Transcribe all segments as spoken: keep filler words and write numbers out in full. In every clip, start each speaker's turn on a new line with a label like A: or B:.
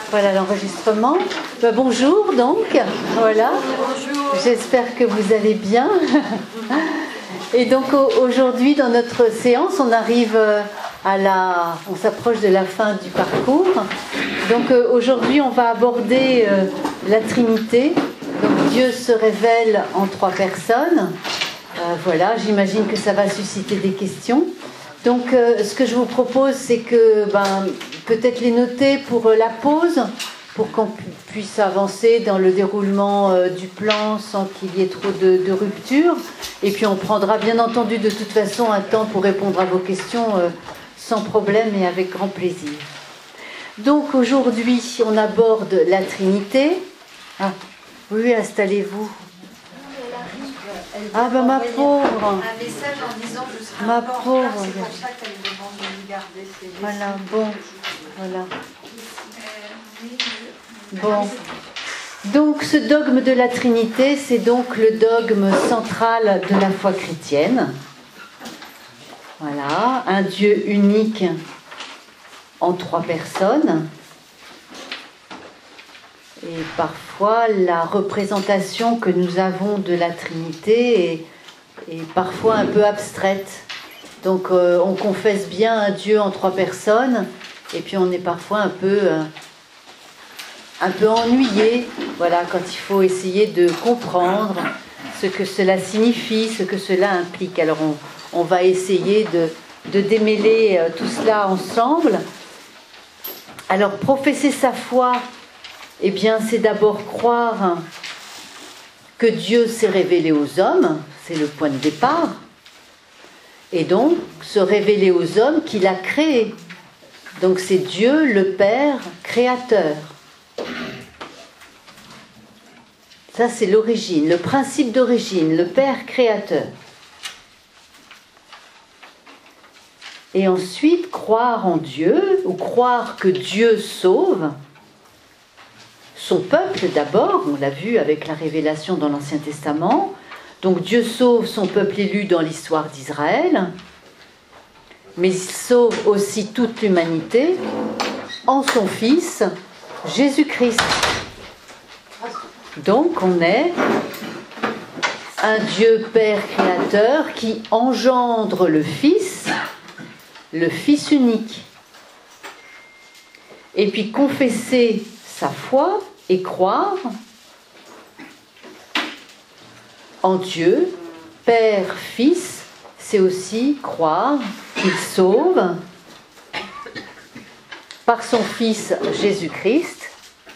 A: Voilà l'enregistrement. Ben, bonjour donc, voilà. J'espère que vous allez bien. Et donc aujourd'hui dans notre séance, on arrive à la, on s'approche de la fin du parcours. Donc aujourd'hui, on va aborder la Trinité. Donc Dieu se révèle en trois personnes. Euh, voilà, j'imagine que ça va susciter des questions. Donc euh, ce que je vous propose, c'est que ben, peut-être les noter pour euh, la pause, pour qu'on puisse avancer dans le déroulement euh, du plan sans qu'il y ait trop de, de rupture. Et puis on prendra bien entendu de toute façon un temps pour répondre à vos questions euh, sans problème et avec grand plaisir. Donc aujourd'hui, on aborde la Trinité. Ah, oui, installez-vous. Ah ben ma pauvre.
B: Un message en disant je serai
A: ma
B: un peu en
A: pauvre.
B: retard, c'est pour ça qu'elle demande de nous garder.
A: Voilà, bon, voilà. Bon. Donc ce dogme de la Trinité, c'est donc le dogme central de la foi chrétienne. Voilà, un Dieu unique en trois personnes. Et parfois, la représentation que nous avons de la Trinité est, est parfois un peu abstraite. Donc, euh, on confesse bien un Dieu en trois personnes, et puis on est parfois un peu, euh, un peu ennuyé, voilà, quand il faut essayer de comprendre ce que cela signifie, ce que cela implique. Alors, on, on va essayer de, de démêler euh, tout cela ensemble. Alors, professer sa foi, eh bien, c'est d'abord croire que Dieu s'est révélé aux hommes, c'est le point de départ, et donc se révéler aux hommes qu'il a créés. Donc c'est Dieu le Père créateur. Ça c'est l'origine, le principe d'origine, le Père créateur. Et ensuite, croire en Dieu, ou croire que Dieu sauve, son peuple d'abord, on l'a vu avec la révélation dans l'Ancien Testament. Donc Dieu sauve son peuple élu dans l'histoire d'Israël, mais il sauve aussi toute l'humanité en son Fils, Jésus-Christ. Donc on est un Dieu Père créateur qui engendre le Fils, le Fils unique. Et puis confesser sa foi et croire en Dieu, Père, Fils, c'est aussi croire qu'il sauve par son Fils Jésus-Christ,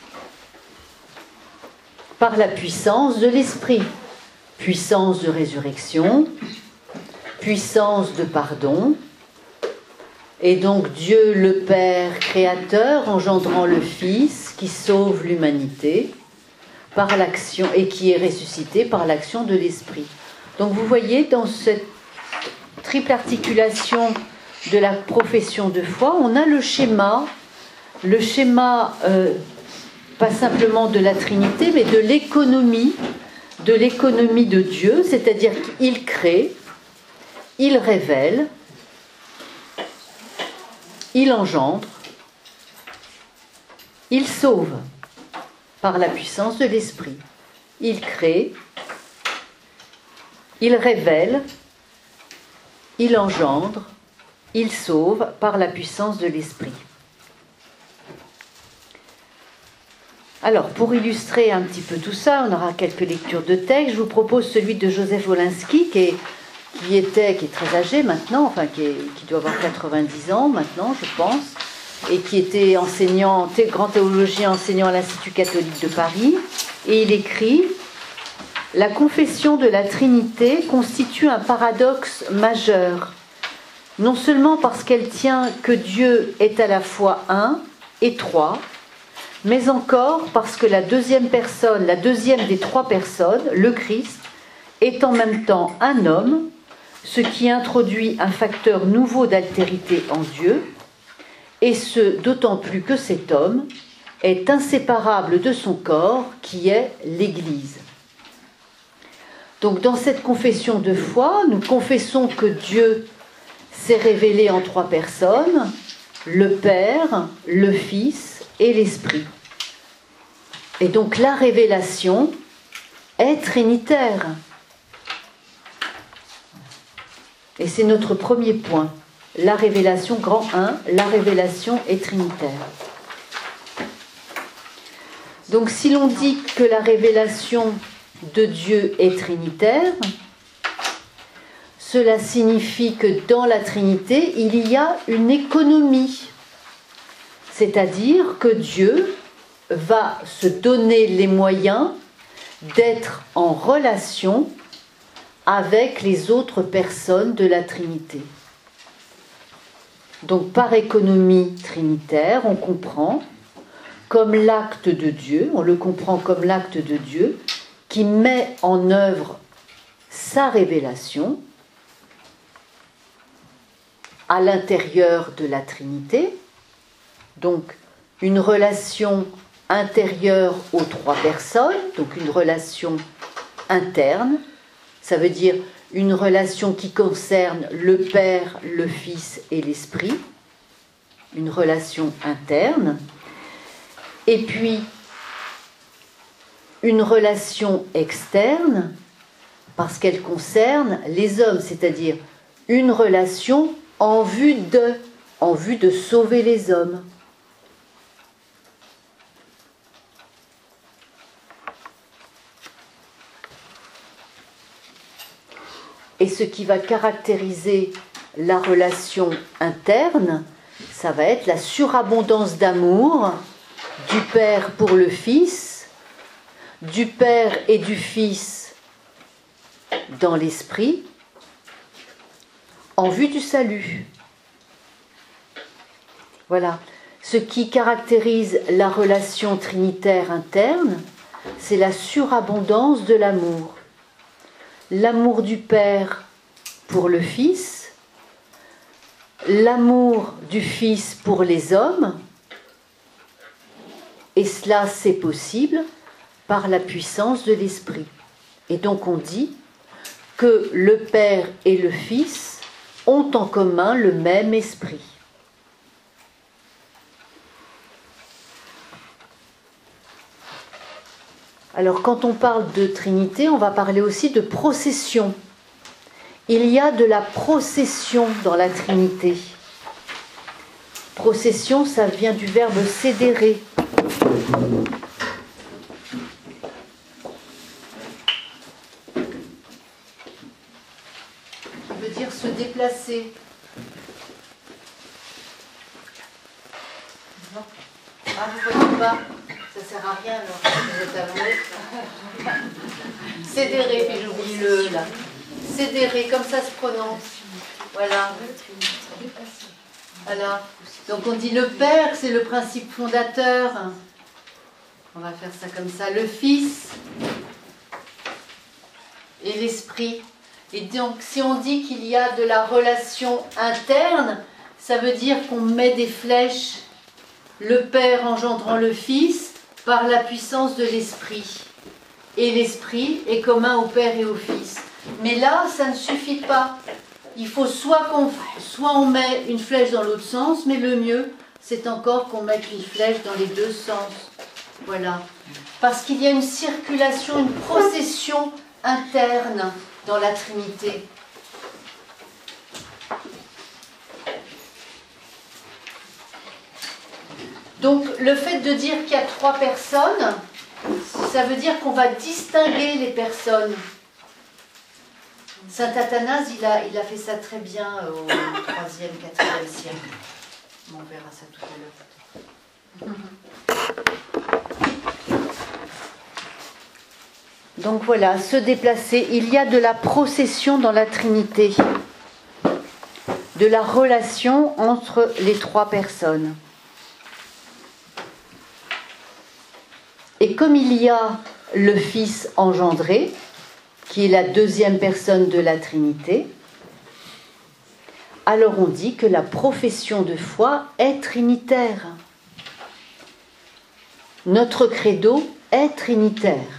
A: par la puissance de l'Esprit, puissance de résurrection, puissance de pardon, et donc Dieu le Père créateur engendrant le Fils qui sauve l'humanité par l'action et qui est ressuscité par l'action de l'Esprit. Donc vous voyez dans cette triple articulation de la profession de foi, on a le schéma, le schéma euh, pas simplement de la Trinité, mais de l'économie, de l'économie de Dieu, c'est-à-dire qu'il crée, il révèle, il engendre, il sauve par la puissance de l'Esprit. Il crée, il révèle, il engendre, il sauve par la puissance de l'Esprit. Alors, pour illustrer un petit peu tout ça, on aura quelques lectures de texte. Je vous propose celui de Joseph Wolinski, qui est qui était, qui est très âgé maintenant, enfin qui, est, qui doit avoir quatre-vingt-dix ans maintenant, je pense, et qui était enseignant, grand théologien enseignant à l'Institut catholique de Paris, et il écrit « La confession de la Trinité constitue un paradoxe majeur, non seulement parce qu'elle tient que Dieu est à la fois un et trois, mais encore parce que la deuxième personne, la deuxième des trois personnes, le Christ, est en même temps un homme, ce qui introduit un facteur nouveau d'altérité en Dieu, et ce d'autant plus que cet homme est inséparable de son corps, qui est l'Église. Donc dans cette confession de foi, nous confessons que Dieu s'est révélé en trois personnes, le Père, le Fils et l'Esprit. Et donc la révélation est trinitaire. Et c'est notre premier point. La révélation, grand un, la révélation est trinitaire. Donc si l'on dit que la révélation de Dieu est trinitaire, cela signifie que dans la Trinité, il y a une économie. C'est-à-dire que Dieu va se donner les moyens d'être en relation avec les autres personnes de la Trinité. Donc par économie trinitaire, on comprend comme l'acte de Dieu, on le comprend comme l'acte de Dieu qui met en œuvre sa révélation à l'intérieur de la Trinité, donc une relation intérieure aux trois personnes, donc une relation interne, ça veut dire une relation qui concerne le Père, le Fils et l'Esprit, une relation interne, et puis une relation externe, parce qu'elle concerne les hommes, c'est-à-dire une relation en vue de, en vue de sauver les hommes. Et ce qui va caractériser la relation interne, ça va être la surabondance d'amour du Père pour le Fils, du Père et du Fils dans l'Esprit, en vue du salut. Voilà. Ce qui caractérise la relation trinitaire interne, c'est la surabondance de l'amour. L'amour du Père pour le Fils, l'amour du Fils pour les hommes, et cela c'est possible par la puissance de l'Esprit. Et donc on dit que le Père et le Fils ont en commun le même esprit. Alors quand on parle de Trinité, on va parler aussi de procession. Il y a de la procession dans la Trinité. Procession, ça vient du verbe cédérer. Ça veut dire se déplacer. Non. Ah, vous voyez pas? Ça sert à rien, alors, vous êtes avoué. Cédérer, puis j'oublie le là. Cédérer, comme ça se prononce. Voilà. Voilà. Donc on dit le Père, c'est le principe fondateur. On va faire ça comme ça. Le Fils et l'Esprit. Et donc si on dit qu'il y a de la relation interne, ça veut dire qu'on met des flèches, le Père engendrant le Fils, par la puissance de l'Esprit. Et l'Esprit est commun au Père et au Fils. Mais là, ça ne suffit pas. Il faut soit qu'on soit on met une flèche dans l'autre sens, mais le mieux, c'est encore qu'on mette une flèche dans les deux sens. Voilà. Parce qu'il y a une circulation, une procession interne dans la Trinité. Donc le fait de dire qu'il y a trois personnes, ça veut dire qu'on va distinguer les personnes. Saint Athanase, il a, il a fait ça très bien au troisième, quatrième siècle. On verra ça tout à l'heure. Donc voilà, se déplacer. Il y a de la procession dans la Trinité, de la relation entre les trois personnes. Et comme il y a le Fils engendré, qui est la deuxième personne de la Trinité, alors on dit que la profession de foi est trinitaire. Notre credo est trinitaire.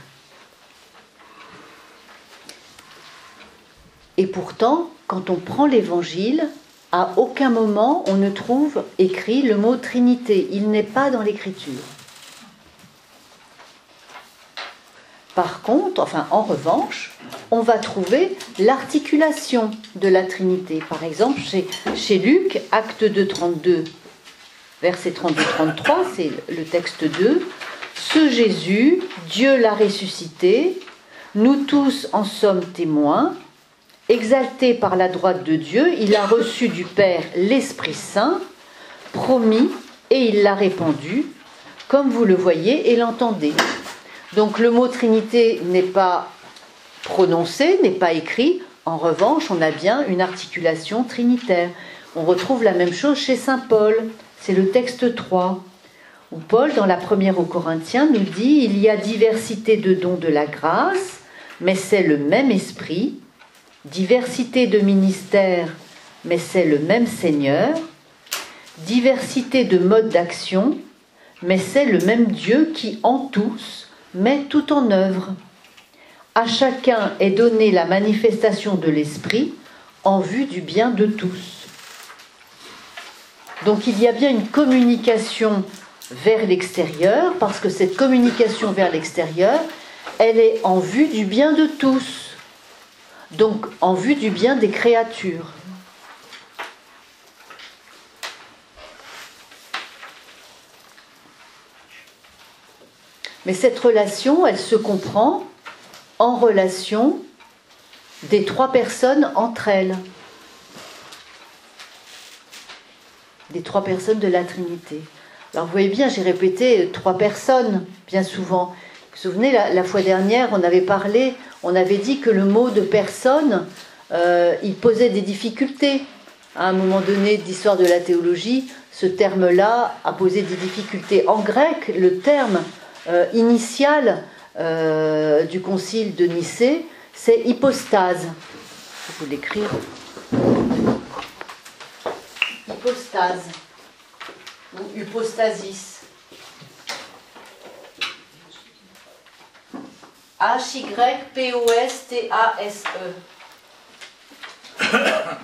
A: Et pourtant, quand on prend l'Évangile, à aucun moment on ne trouve écrit le mot Trinité. Il n'est pas dans l'Écriture. Par contre, enfin en revanche, on va trouver l'articulation de la Trinité. Par exemple, chez, chez Luc, acte deux, trente-deux, verset trente-deux trente-trois, c'est le texte deux. Ce Jésus, Dieu l'a ressuscité, nous tous en sommes témoins. Exalté par la droite de Dieu, il a reçu du Père l'Esprit Saint, promis, et il l'a répandu, comme vous le voyez et l'entendez. Donc le mot Trinité n'est pas prononcé, n'est pas écrit. En revanche, on a bien une articulation trinitaire. On retrouve la même chose chez saint Paul. C'est le texte trois, où Paul, dans la première aux Corinthiens, nous dit « Il y a diversité de dons de la grâce, mais c'est le même esprit. Diversité de ministères, mais c'est le même Seigneur. Diversité de modes d'action, mais c'est le même Dieu qui, en tous, met tout en œuvre. À chacun est donnée la manifestation de l'Esprit en vue du bien de tous. » Donc il y a bien une communication vers l'extérieur, parce que cette communication vers l'extérieur, elle est en vue du bien de tous. Donc en vue du bien des créatures. Mais cette relation, elle se comprend en relation des trois personnes entre elles. Des trois personnes de la Trinité. Alors vous voyez bien, j'ai répété trois personnes, bien souvent. Vous vous souvenez, la, la fois dernière, on avait parlé, on avait dit que le mot de personne, euh, il posait des difficultés. À un moment donné d'histoire de la théologie, ce terme-là a posé des difficultés. En grec, le terme euh, initial euh, du concile de Nicée, c'est hypostase. Je vais vous l'écrire. Hypostase, ou hypostasis. H Y P O S T A S E.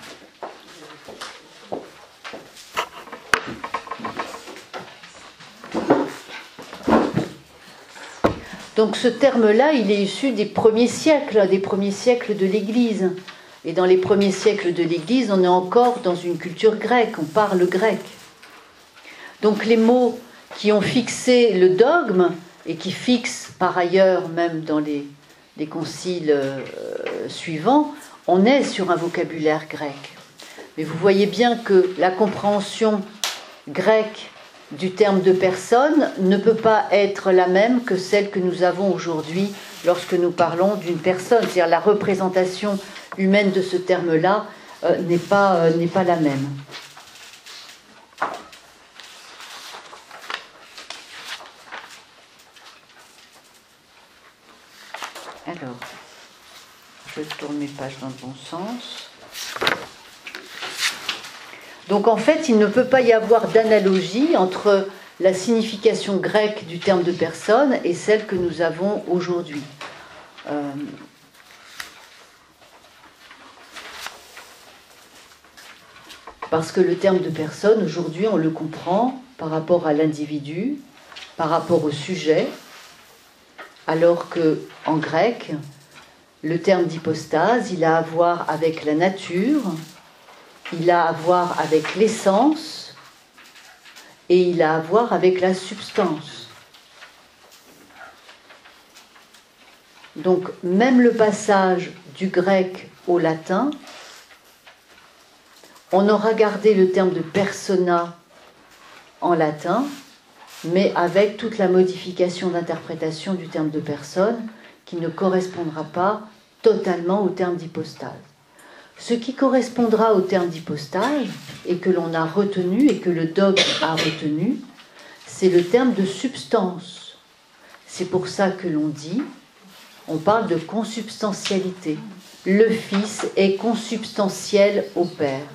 A: Donc ce terme-là, il est issu des premiers siècles, des premiers siècles de l'Église. Et dans les premiers siècles de l'Église, on est encore dans une culture grecque, on parle grec. Donc les mots qui ont fixé le dogme, et qui fixent par ailleurs, même dans les, les conciles euh, suivants, on est sur un vocabulaire grec. Mais vous voyez bien que la compréhension grecque du terme de personne ne peut pas être la même que celle que nous avons aujourd'hui lorsque nous parlons d'une personne. C'est-à-dire la représentation humaine de ce terme-là euh, n'est pas, euh, n'est pas la même. Alors, je tourne mes pages dans le bon sens. Donc en fait, il ne peut pas y avoir d'analogie entre la signification grecque du terme de personne et celle que nous avons aujourd'hui. Euh, parce que le terme de personne, aujourd'hui, on le comprend par rapport à l'individu, par rapport au sujet, alors qu'en grec, le terme d'hypostase, il a à voir avec la nature, il a à voir avec l'essence et il a à voir avec la substance. Donc, même le passage du grec au latin, on aura gardé le terme de persona en latin, mais avec toute la modification d'interprétation du terme de personne qui ne correspondra pas totalement au terme d'hypostase. Ce qui correspondra au terme d'hypostase, et que l'on a retenu, et que le dogme a retenu, c'est le terme de substance. C'est pour ça que l'on dit, on parle de consubstantialité. Le Fils est consubstantiel au Père.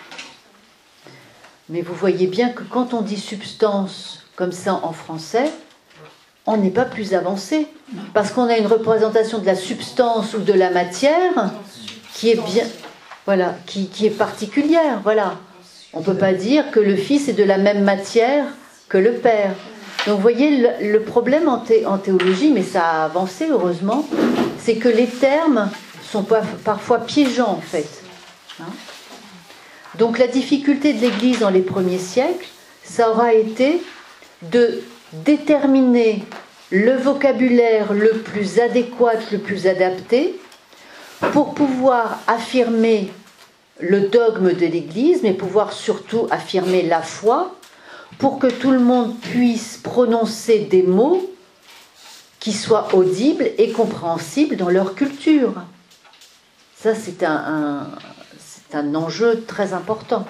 A: Mais vous voyez bien que quand on dit substance comme ça en français, on n'est pas plus avancé. Parce qu'on a une représentation de la substance ou de la matière qui est bien... Voilà, qui, qui est particulière, voilà. On ne peut pas dire que le Fils est de la même matière que le Père. Donc vous voyez, le, le problème en, thé, en théologie, mais ça a avancé heureusement, c'est que les termes sont pas, parfois piégeants en fait. Hein? Donc la difficulté de l'Église dans les premiers siècles, ça aura été de déterminer le vocabulaire le plus adéquat, le plus adapté, pour pouvoir affirmer le dogme de l'Église, mais pouvoir surtout affirmer la foi, pour que tout le monde puisse prononcer des mots qui soient audibles et compréhensibles dans leur culture. Ça, c'est un, un, c'est un enjeu très important.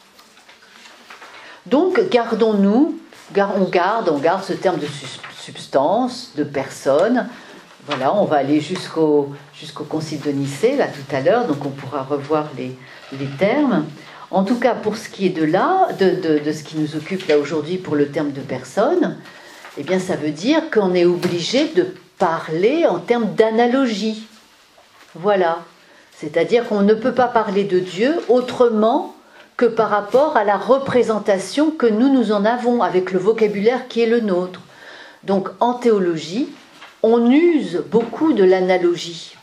A: Donc, gardons-nous, on garde, on garde ce terme de substance, de personne. Voilà, on va aller jusqu'au, jusqu'au Concile de Nicée, là, tout à l'heure, donc on pourra revoir les, les termes. En tout cas, pour ce qui est de là, de, de, de ce qui nous occupe là aujourd'hui pour le terme de personne, eh bien, ça veut dire qu'on est obligé de parler en termes d'analogie. Voilà. C'est-à-dire qu'on ne peut pas parler de Dieu autrement que par rapport à la représentation que nous, nous en avons avec le vocabulaire qui est le nôtre. Donc, en théologie, on use beaucoup de l'analogie.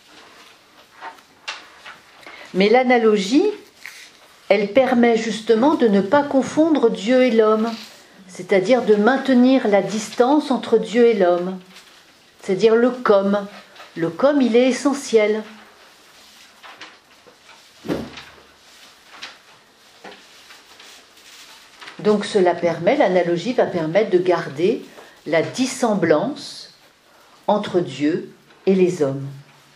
A: Mais l'analogie, elle permet justement de ne pas confondre Dieu et l'homme, c'est-à-dire de maintenir la distance entre Dieu et l'homme, c'est-à-dire le comme. Le comme, il est essentiel. Donc cela permet, l'analogie va permettre de garder la dissemblance entre Dieu et les hommes.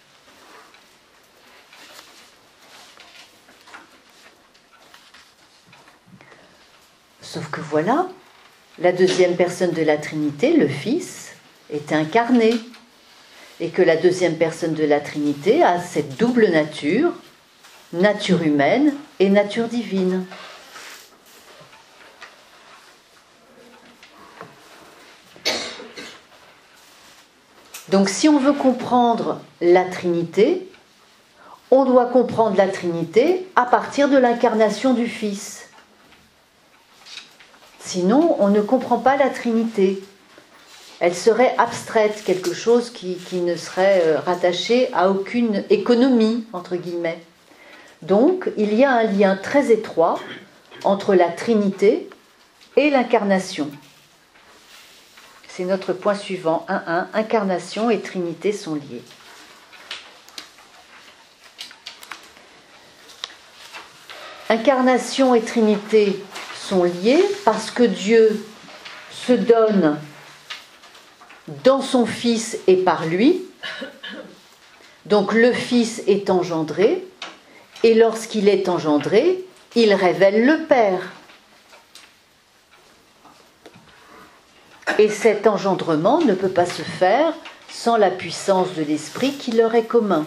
A: Sauf que voilà, la deuxième personne de la Trinité, le Fils, est incarné. Et que la deuxième personne de la Trinité a cette double nature, nature humaine et nature divine. Donc si on veut comprendre la Trinité, on doit comprendre la Trinité à partir de l'incarnation du Fils. Sinon, on ne comprend pas la Trinité. Elle serait abstraite, quelque chose qui, qui ne serait rattaché à aucune économie, entre guillemets. Donc, il y a un lien très étroit entre la Trinité et l'incarnation. C'est notre point suivant, un un. Incarnation et Trinité sont liés. Incarnation et Trinité sont liés parce que Dieu se donne dans son Fils et par lui. Donc le Fils est engendré, et lorsqu'il est engendré, il révèle le Père. Et cet engendrement ne peut pas se faire sans la puissance de l'Esprit qui leur est commun.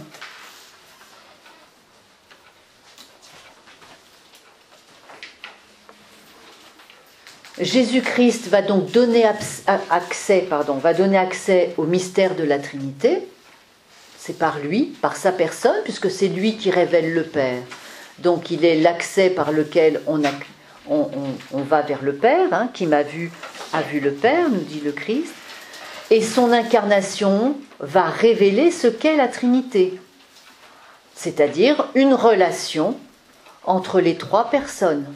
A: Jésus-Christ va donc donner accès, pardon, va donner accès au mystère de la Trinité. C'est par lui, par sa personne, puisque c'est lui qui révèle le Père. Donc il est l'accès par lequel on, a, on, on, on va vers le Père. Hein, qui m'a vu a vu le Père, nous dit le Christ. Et son incarnation va révéler ce qu'est la Trinité. C'est-à-dire une relation entre les trois personnes.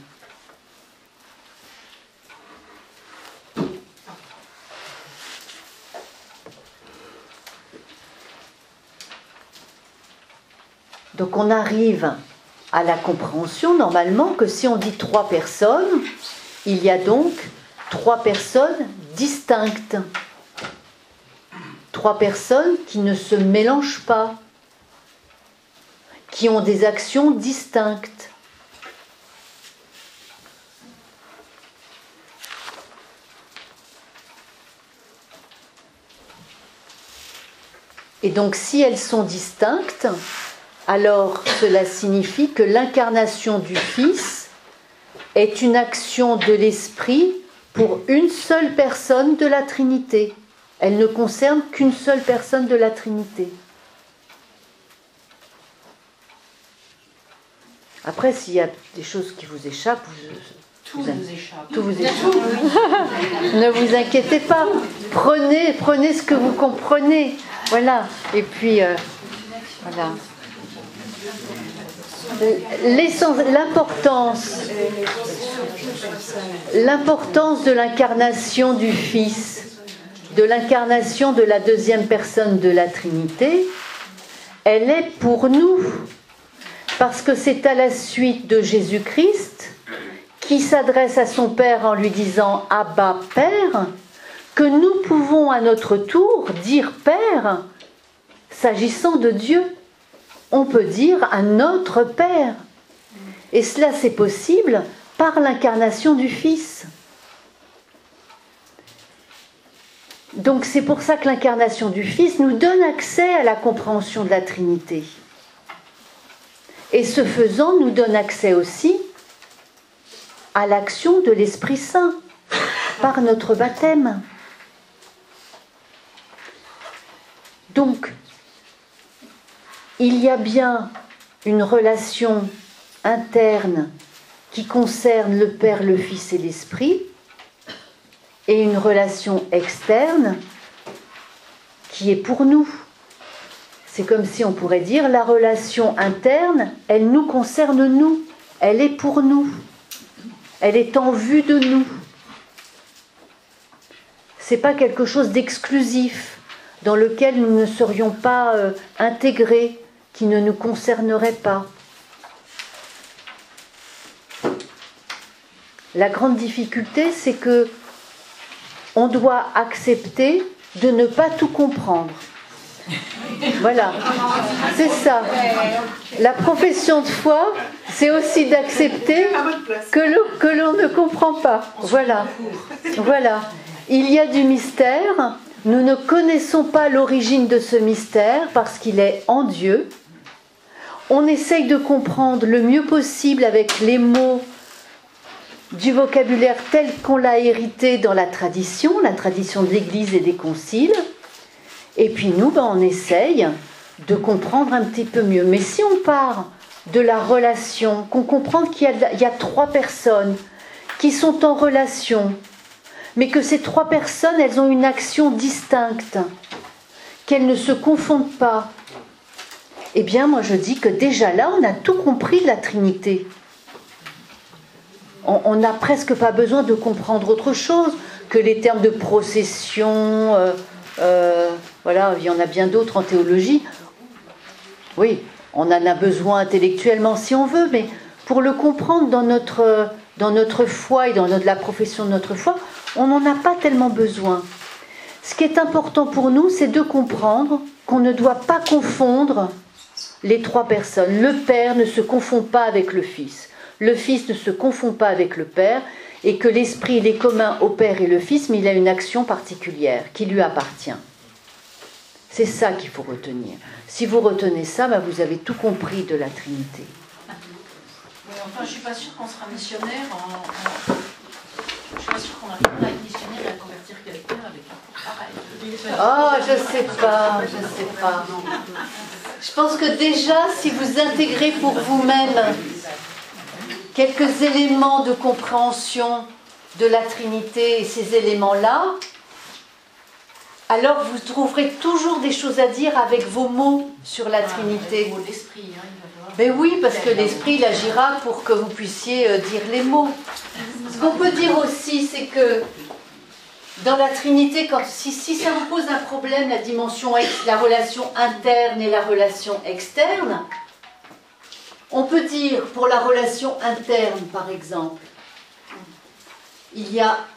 A: Donc on arrive à la compréhension normalement que si on dit trois personnes, il y a donc trois personnes distinctes. Trois personnes qui ne se mélangent pas, qui ont des actions distinctes. Et donc si elles sont distinctes, alors cela signifie que l'incarnation du Fils est une action de l'Esprit pour une seule personne de la Trinité. Elle ne concerne qu'une seule personne de la Trinité. Après, s'il y a des choses qui vous échappent,
C: Tout vous nous échappe.
A: Tout vous échappe. Ne vous inquiétez pas. Prenez, prenez ce que vous comprenez. Voilà. Et puis, euh, voilà. L'importance, l'importance de l'incarnation du Fils, de l'incarnation de la deuxième personne de la Trinité, elle est pour nous, parce que c'est à la suite de Jésus-Christ, qui s'adresse à son Père en lui disant « Abba, Père », que nous pouvons à notre tour dire « Père », s'agissant de Dieu. On peut dire à notre Père. Et cela, c'est possible par l'incarnation du Fils. Donc c'est pour ça que l'incarnation du Fils nous donne accès à la compréhension de la Trinité. Et ce faisant, nous donne accès aussi à l'action de l'Esprit Saint par notre baptême. Donc, il y a bien une relation interne qui concerne le Père, le Fils et l'Esprit, et une relation externe qui est pour nous. C'est comme si on pourrait dire la relation interne, elle nous concerne nous, elle est pour nous, elle est en vue de nous. C'est pas quelque chose d'exclusif dans lequel nous ne serions pas euh, intégrés, qui ne nous concernerait pas. La grande difficulté, c'est que on doit accepter de ne pas tout comprendre. Voilà, c'est ça. La profession de foi, c'est aussi d'accepter que l'on, que l'on ne comprend pas. Voilà, voilà. Il y a du mystère. Nous ne connaissons pas l'origine de ce mystère parce qu'il est en Dieu. On essaye de comprendre le mieux possible avec les mots du vocabulaire tel qu'on l'a hérité dans la tradition, la tradition de l'Église et des conciles. Et puis nous, ben, on essaye de comprendre un petit peu mieux. Mais si on part de la relation, qu'on comprend qu'il y a, il y a trois personnes qui sont en relation, mais que ces trois personnes, elles ont une action distincte, qu'elles ne se confondent pas, eh bien, moi je dis que déjà là, on a tout compris de la Trinité. On n'a presque pas besoin de comprendre autre chose que les termes de procession, euh, euh, voilà, il y en a bien d'autres en théologie. Oui, on en a besoin intellectuellement si on veut, mais pour le comprendre dans notre, dans notre foi et dans notre, la profession de notre foi, on n'en a pas tellement besoin. Ce qui est important pour nous, c'est de comprendre qu'on ne doit pas confondre les trois personnes. Le Père ne se confond pas avec le Fils. Le Fils ne se confond pas avec le Père, et que l'Esprit il est commun au Père et le Fils, mais il a une action particulière qui lui appartient. C'est ça qu'il faut retenir. Si vous retenez ça, ben vous avez tout compris de la Trinité.
C: Oui, enfin, je ne suis pas sûre qu'on sera missionnaire. En, en... Je ne suis pas sûre qu'on arrivera à être missionnaire et à convertir quelqu'un avec un cours pareil.
A: Ah, oh, je ne sais pas, je ne sais pas. Je pense que déjà, si vous intégrez pour vous-même quelques éléments de compréhension de la Trinité et ces éléments-là, alors vous trouverez toujours des choses à dire avec vos mots sur la Trinité.
C: Ah, l'esprit, hein, il va
A: Mais oui, parce que l'Esprit il agira pour que vous puissiez euh, dire les mots. Ce qu'on peut dire aussi, c'est que dans la Trinité, quand, si, si ça vous pose un problème, la dimension ex, la relation interne et la relation externe, on peut dire pour la relation interne, par exemple, il y a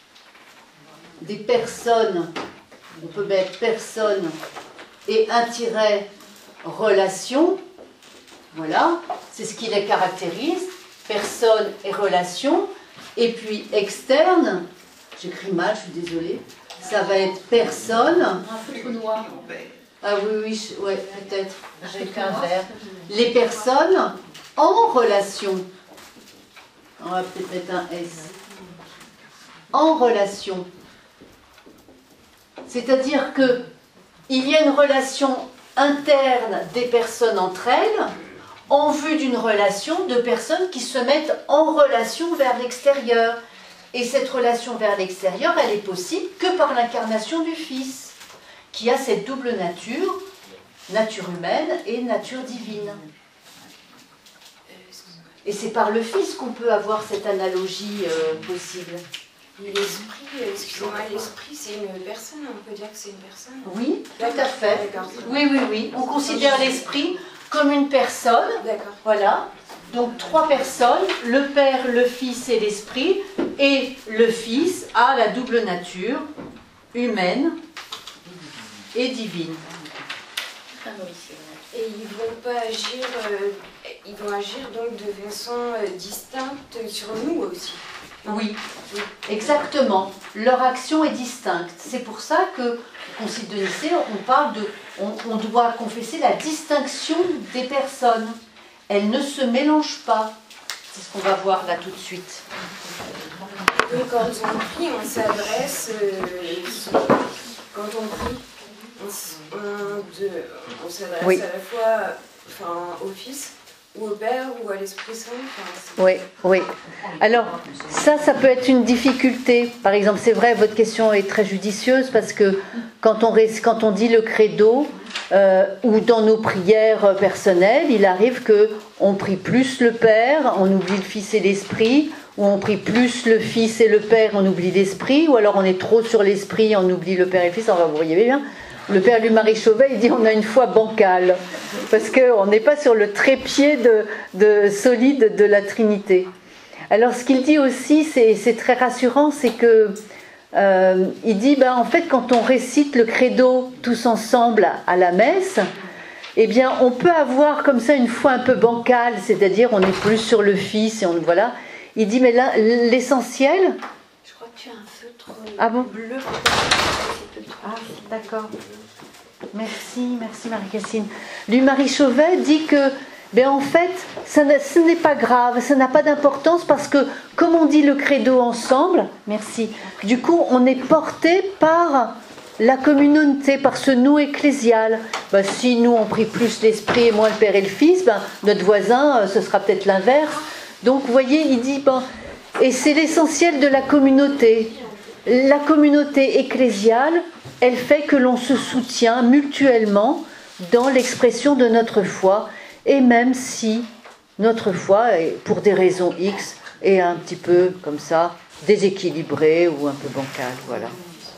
A: des personnes, on peut mettre personne et un tiret relation, voilà, c'est ce qui les caractérise, personne et relation, et puis externe, j'écris mal, je suis désolée, ça va être personne.
C: Un feutre noir.
A: Ah oui, oui, ouais, peut-être, avec un vert. Les personnes en relation. On va peut-être mettre un S. En relation. C'est-à-dire que il y a une relation interne des personnes entre elles, en vue d'une relation de personnes qui se mettent en relation vers l'extérieur. Et cette relation vers l'extérieur, elle est possible que par l'incarnation du Fils, qui a cette double nature, nature humaine et nature divine. Et c'est par le Fils qu'on peut avoir cette analogie euh, possible.
D: L'esprit, excusez-moi, l'esprit c'est une personne, on peut dire que c'est une personne?
A: Oui, tout à fait. Oui, oui, oui. On considère l'esprit comme une personne.
D: D'accord.
A: Voilà. Donc trois personnes, le Père, le Fils et l'Esprit. Et le Fils a la double nature, humaine et divine.
D: Et ils vont pas agir, euh, ils vont agir donc de façon euh, distincte sur nous aussi.
A: Oui, exactement. Leur action est distincte. C'est pour ça que, au Concile de Nicée, on parle de, on, on doit confesser la distinction des personnes. Elles ne se mélangent pas. C'est ce qu'on va voir là tout de suite.
D: Donc quand on prie, on s'adresse, euh, quand on prie, on, on, de, on s'adresse
A: oui.
D: à la fois, enfin, au Fils, ou au Père, ou à l'Esprit Saint. Enfin,
A: oui, oui. Alors, ça, ça peut être une difficulté. Par exemple, c'est vrai, votre question est très judicieuse parce que quand on, quand on dit le credo, euh, ou dans nos prières personnelles, il arrive qu'on prie plus le Père, on oublie le Fils et l'Esprit, ou on prie plus le Fils et le Père, on oublie l'Esprit, ou alors on est trop sur l'Esprit, on oublie le Père et le Fils. Enfin, vous voyez bien. Le Père Louis-Marie Chauvet, il dit on a une foi bancale, parce qu'on n'est pas sur le trépied de, de solide de la Trinité. Alors ce qu'il dit aussi, c'est, c'est très rassurant, c'est que euh, il dit, ben, en fait, quand on récite le credo tous ensemble à la messe, eh bien, on peut avoir comme ça une foi un peu bancale, c'est-à-dire on est plus sur le Fils et on voilà. Il dit, mais là, l'essentiel.
D: Je crois que tu as un feutre
A: ah bon
D: bleu.
A: Ah, d'accord. Merci, merci Marie-Cassine. Louis-Marie Chauvet dit que, ben en fait, ça, ce n'est pas grave, ça n'a pas d'importance parce que, comme on dit le credo ensemble, merci, du coup, on est porté par la communauté, par ce nous ecclésial. Ben, si nous, on prie plus l'Esprit et moins le Père et le Fils, ben, notre voisin, ce sera peut-être l'inverse. Donc, vous voyez, il dit, ben, et c'est l'essentiel de la communauté. La communauté ecclésiale, elle fait que l'on se soutient mutuellement dans l'expression de notre foi, et même si notre foi, pour des raisons X, est un petit peu comme ça, déséquilibrée ou un peu bancale, voilà.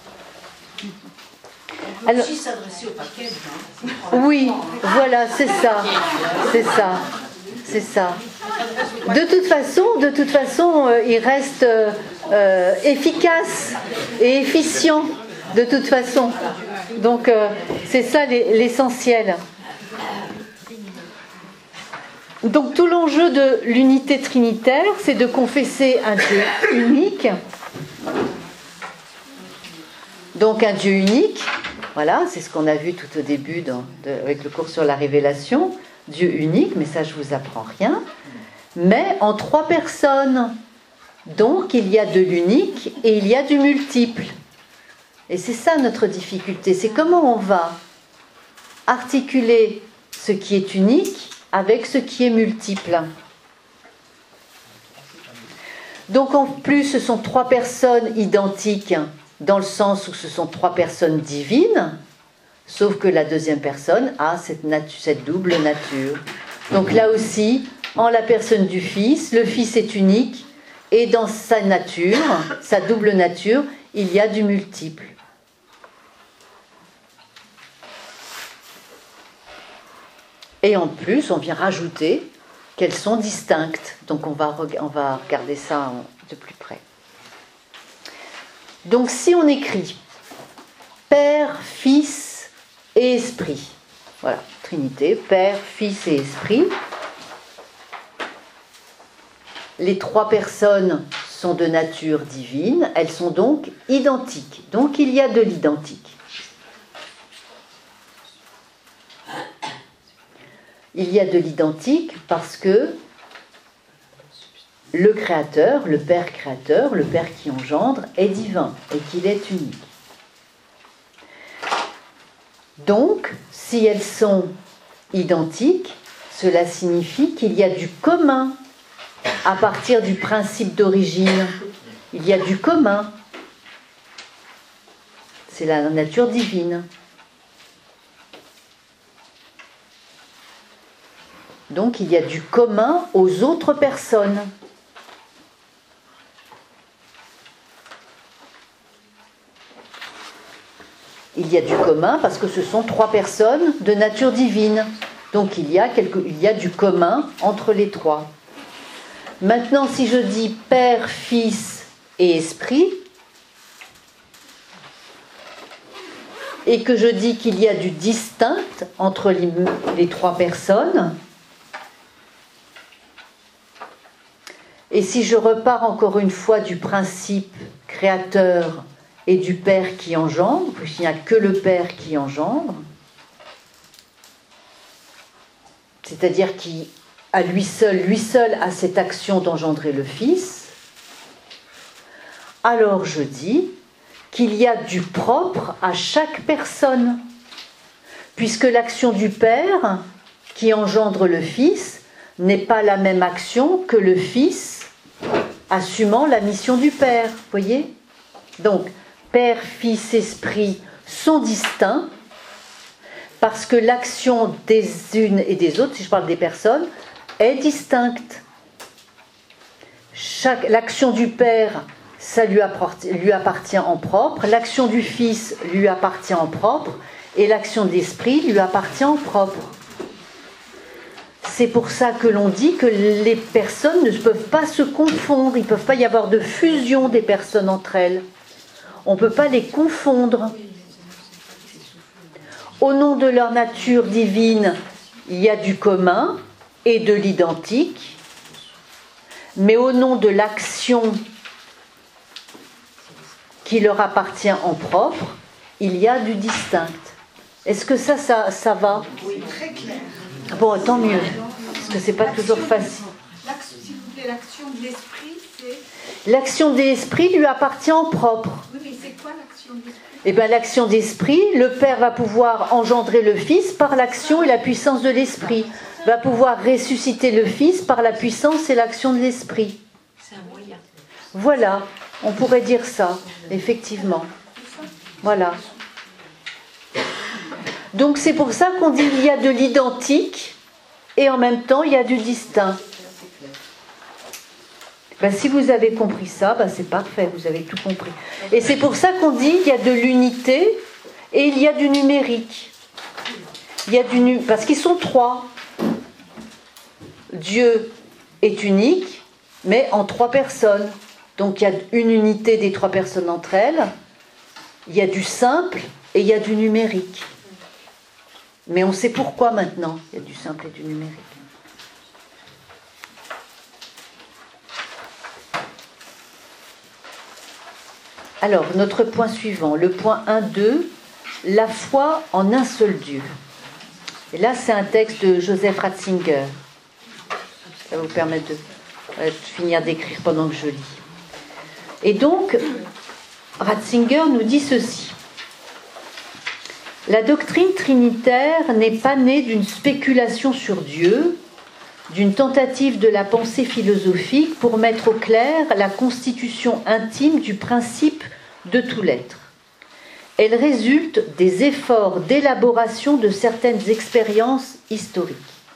C: On peut aussi s'adresser au paquet. Hein.
A: Oui, voilà, c'est ça, c'est ça, c'est ça. De toute façon, de toute façon, euh, il reste euh, euh, efficace et efficient. De toute façon. Donc, euh, c'est ça l'essentiel. Donc, tout l'enjeu de l'unité trinitaire, c'est de confesser un Dieu unique. Donc, un Dieu unique. Voilà, c'est ce qu'on a vu tout au début dans, de, avec le cours sur la révélation. Dieu unique, mais ça, je ne vous apprends rien. Mais en trois personnes. Donc, il y a de l'unique et il y a du multiple. Et c'est ça notre difficulté, c'est comment on va articuler ce qui est unique avec ce qui est multiple. Donc en plus, ce sont trois personnes identiques dans le sens où ce sont trois personnes divines, sauf que la deuxième personne a cette, natu- cette double nature. Donc là aussi, en la personne du Fils, le Fils est unique et dans sa nature, sa double nature, il y a du multiple. Et en plus, on vient rajouter qu'elles sont distinctes. Donc on va, on va regarder ça de plus près. Donc si on écrit Père, Fils et Esprit, voilà, Trinité, Père, Fils et Esprit, les trois personnes sont de nature divine, elles sont donc identiques. Donc il y a de l'identique. Il y a de l'identique parce que le Créateur, le Père Créateur, le Père qui engendre, est divin et qu'il est unique. Donc, si elles sont identiques, Cela signifie qu'il y a du commun à partir du principe d'origine. Il y a du commun. C'est la nature divine. Donc il y a du commun aux autres personnes. Il y a du commun parce que ce sont trois personnes de nature divine. Donc il y a, quelque, il y a du commun entre les trois. Maintenant, si je dis Père, Fils et Esprit, et que je dis qu'il y a du distinct entre les, les trois personnes, et si je repars encore une fois du principe créateur et du Père qui engendre, puisqu'il n'y a que le Père qui engendre, c'est-à-dire qui, à lui seul, lui seul a cette action d'engendrer le Fils, alors je dis qu'il y a du propre à chaque personne, puisque l'action du Père qui engendre le Fils n'est pas la même action que le Fils assumant la mission du Père, voyez ? Donc, Père, Fils, Esprit sont distincts, parce que l'action des unes et des autres, si je parle des personnes, est distincte. Chaque, l'action du Père, ça lui appartient, lui appartient en propre, l'action du Fils lui appartient en propre, et l'action de l'Esprit lui appartient en propre. C'est pour ça que l'on dit que les personnes ne peuvent pas se confondre, il ne peut pas y avoir de fusion des personnes entre elles. On ne peut pas les confondre. Au nom de leur nature divine, il y a du commun et de l'identique, mais au nom de l'action qui leur appartient en propre, il y a du distinct. Est-ce que ça, ça, ça va ?
B: Oui, très clair.
A: Bon, tant mieux, parce que c'est pas toujours facile.
B: S'il vous plaît, l'action de l'esprit, c'est...
A: L'action de l'esprit lui appartient en propre.
B: Oui, mais c'est quoi l'action de l'esprit ?
A: Eh bien, l'action d'esprit, le Père va pouvoir engendrer le Fils par l'action et la puissance de l'esprit. Va pouvoir ressusciter le Fils par la puissance et l'action de l'esprit.
C: C'est un moyen.
A: Voilà, on pourrait dire ça, effectivement. Voilà. Donc c'est pour ça qu'on dit qu'il y a de l'identique et en même temps il y a du distinct. Ben, si vous avez compris ça, ben, c'est parfait, vous avez tout compris. Et c'est pour ça qu'on dit qu'il y a de l'unité et il y a du numérique. Il y a du nu... Parce qu'ils sont trois. Dieu est unique, mais en trois personnes. Donc il y a une unité des trois personnes entre elles, il y a du simple et il y a du numérique. Mais on sait pourquoi maintenant, il y a du simple et du numérique. Alors, notre point suivant, le point un deux, la foi en un seul Dieu. Et là, c'est un texte de Joseph Ratzinger. Ça va vous permettre de, de finir d'écrire pendant que je lis. Et donc, Ratzinger nous dit ceci. La doctrine trinitaire n'est pas née d'une spéculation sur Dieu, d'une tentative de la pensée philosophique pour mettre au clair la constitution intime du principe de tout l'être. Elle résulte des efforts d'élaboration de certaines expériences historiques.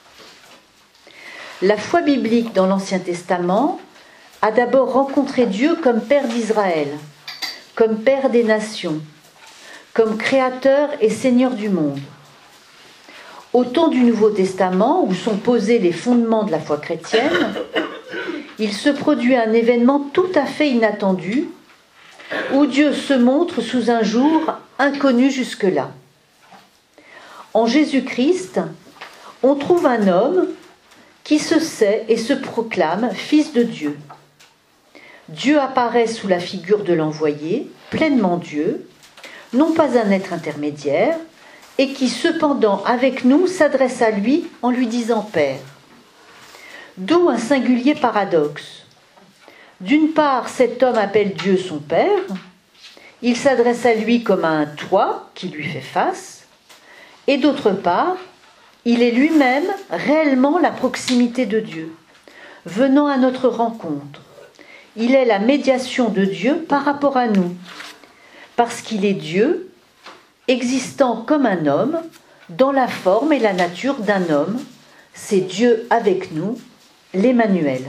A: La foi biblique dans l'Ancien Testament a d'abord rencontré Dieu comme Père d'Israël, comme Père des nations, comme Créateur et Seigneur du monde. Au temps du Nouveau Testament, où sont posés les fondements de la foi chrétienne, il se produit un événement tout à fait inattendu, où Dieu se montre sous un jour inconnu jusque-là. En Jésus-Christ, on trouve un homme qui se sait et se proclame fils de Dieu. Dieu apparaît sous la figure de l'envoyé, pleinement Dieu, non pas un être intermédiaire, et qui cependant avec nous s'adresse à lui en lui disant Père. D'où un singulier paradoxe. D'une part, cet homme appelle Dieu son Père, il s'adresse à lui comme à un toit qui lui fait face, et d'autre part, il est lui-même réellement la proximité de Dieu, venant à notre rencontre. Il est la médiation de Dieu par rapport à nous, parce qu'il est Dieu, existant comme un homme, dans la forme et la nature d'un homme. C'est Dieu avec nous, l'Emmanuel.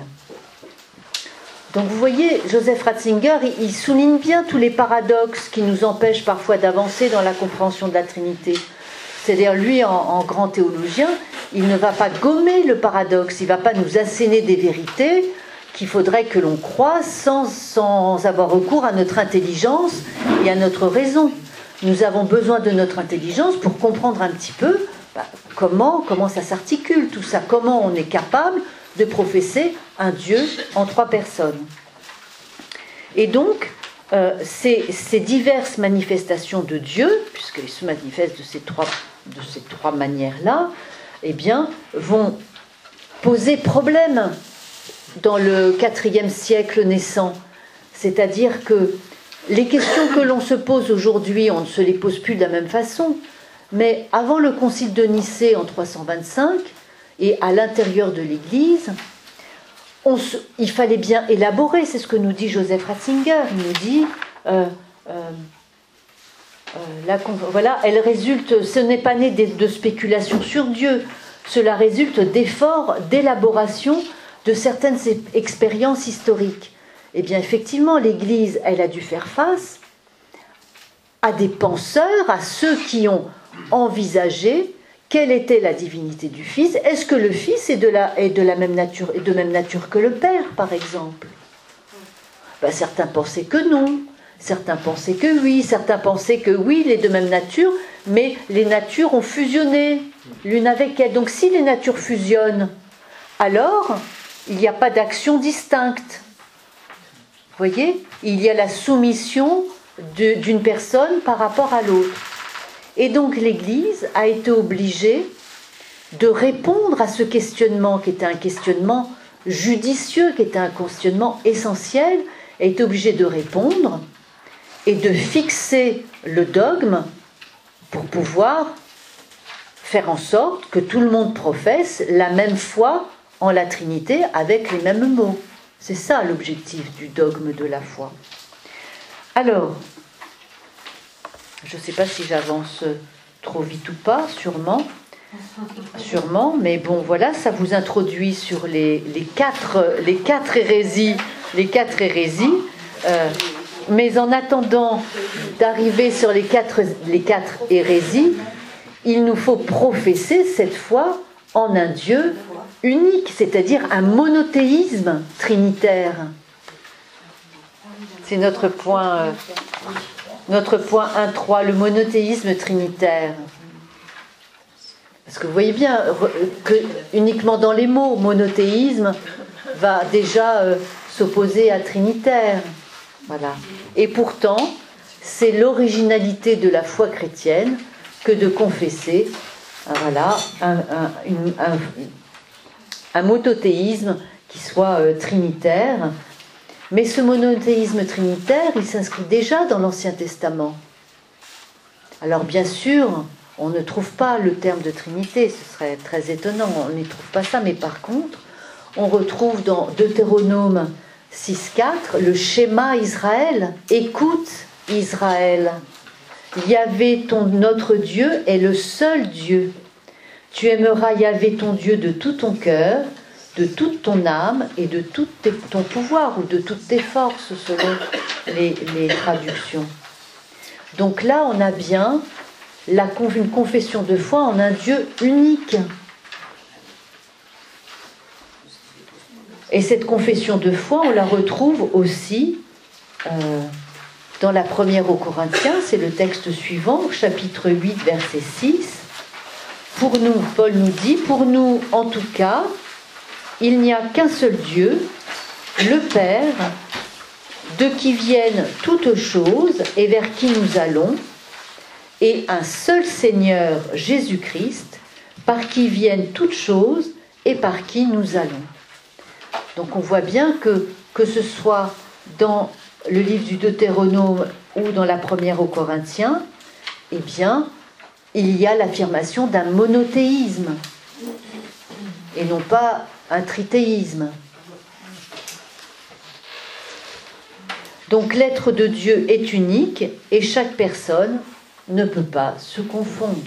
A: Donc vous voyez, Joseph Ratzinger, il souligne bien tous les paradoxes qui nous empêchent parfois d'avancer dans la compréhension de la Trinité. C'est-à-dire, lui, en, en grand théologien, il ne va pas gommer le paradoxe, il ne va pas nous asséner des vérités qu'il faudrait que l'on croie sans, sans avoir recours à notre intelligence et à notre raison. Nous avons besoin de notre intelligence pour comprendre un petit peu bah, comment, comment ça s'articule, tout ça, comment on est capable de professer un Dieu en trois personnes. Et donc, euh, ces, ces diverses manifestations de Dieu, puisqu'ils se manifestent de ces trois, de ces trois manières-là, eh bien, vont poser problème dans le quatrième siècle naissant. C'est-à-dire que les questions que l'on se pose aujourd'hui, on ne se les pose plus de la même façon. Mais avant le concile de Nicée en trois cent vingt-cinq, et à l'intérieur de l'Église, on se, il fallait bien élaborer, c'est ce que nous dit Joseph Ratzinger, il nous dit, euh, euh, euh, la, voilà, elle résulte, ce n'est pas né de, de spéculation sur Dieu, cela résulte d'efforts, d'élaboration de certaines expériences historiques. Eh bien, effectivement, l'Église, elle a dû faire face à des penseurs, à ceux qui ont envisagé quelle était la divinité du Fils. Est-ce que le Fils est de la, est de la même nature, est de même nature que le Père, par exemple? Ben, certains pensaient que non, certains pensaient que oui, certains pensaient que oui, les de même nature, mais les natures ont fusionné l'une avec elle. Donc si les natures fusionnent, alors il n'y a pas d'action distincte. Vous voyez, il y a la soumission de, d'une personne par rapport à l'autre. Et donc l'Église a été obligée de répondre à ce questionnement, qui était un questionnement judicieux, qui était un questionnement essentiel, a été obligée de répondre et de fixer le dogme pour pouvoir faire en sorte que tout le monde professe la même foi en la Trinité avec les mêmes mots. C'est ça l'objectif du dogme de la foi. Alors, je ne sais pas si j'avance trop vite ou pas, sûrement, sûrement, mais bon, voilà, ça vous introduit sur les, les, quatre, les quatre hérésies, les quatre hérésies. Euh, mais en attendant d'arriver sur les quatre, les quatre hérésies, il nous faut professer cette foi en un Dieu unique, c'est-à-dire un monothéisme trinitaire. C'est notre point, euh, notre point un trois, le monothéisme trinitaire. Parce que vous voyez bien que uniquement dans les mots, monothéisme va déjà euh, s'opposer à trinitaire. Voilà. Et pourtant, c'est l'originalité de la foi chrétienne que de confesser voilà, un, un, une, un, un monothéisme qui soit euh, trinitaire. Mais ce monothéisme trinitaire, il s'inscrit déjà dans l'Ancien Testament. Alors bien sûr, on ne trouve pas le terme de Trinité, ce serait très étonnant, on n'y trouve pas ça, mais par contre, on retrouve dans Deutéronome six quatre le schéma Israël. Écoute Israël, Yahvé ton notre Dieu est le seul Dieu. Tu aimeras Yahvé ton Dieu de tout ton cœur, de toute ton âme et de tout tes, ton pouvoir ou de toutes tes forces selon les, les traductions. Donc là, on a bien la, une confession de foi en un Dieu unique. Et cette confession de foi, on la retrouve aussi euh, dans la première aux Corinthiens, c'est le texte suivant, chapitre huit, verset six. Pour nous, Paul nous dit, pour nous en tout cas, il n'y a qu'un seul Dieu, le Père, de qui viennent toutes choses et vers qui nous allons, et un seul Seigneur, Jésus-Christ, par qui viennent toutes choses et par qui nous allons. Donc on voit bien que, que ce soit dans le livre du Deutéronome ou dans la première aux Corinthiens, eh bien, il y a l'affirmation d'un monothéisme et non pas un trithéisme. Donc l'être de Dieu est unique et chaque personne ne peut pas se confondre.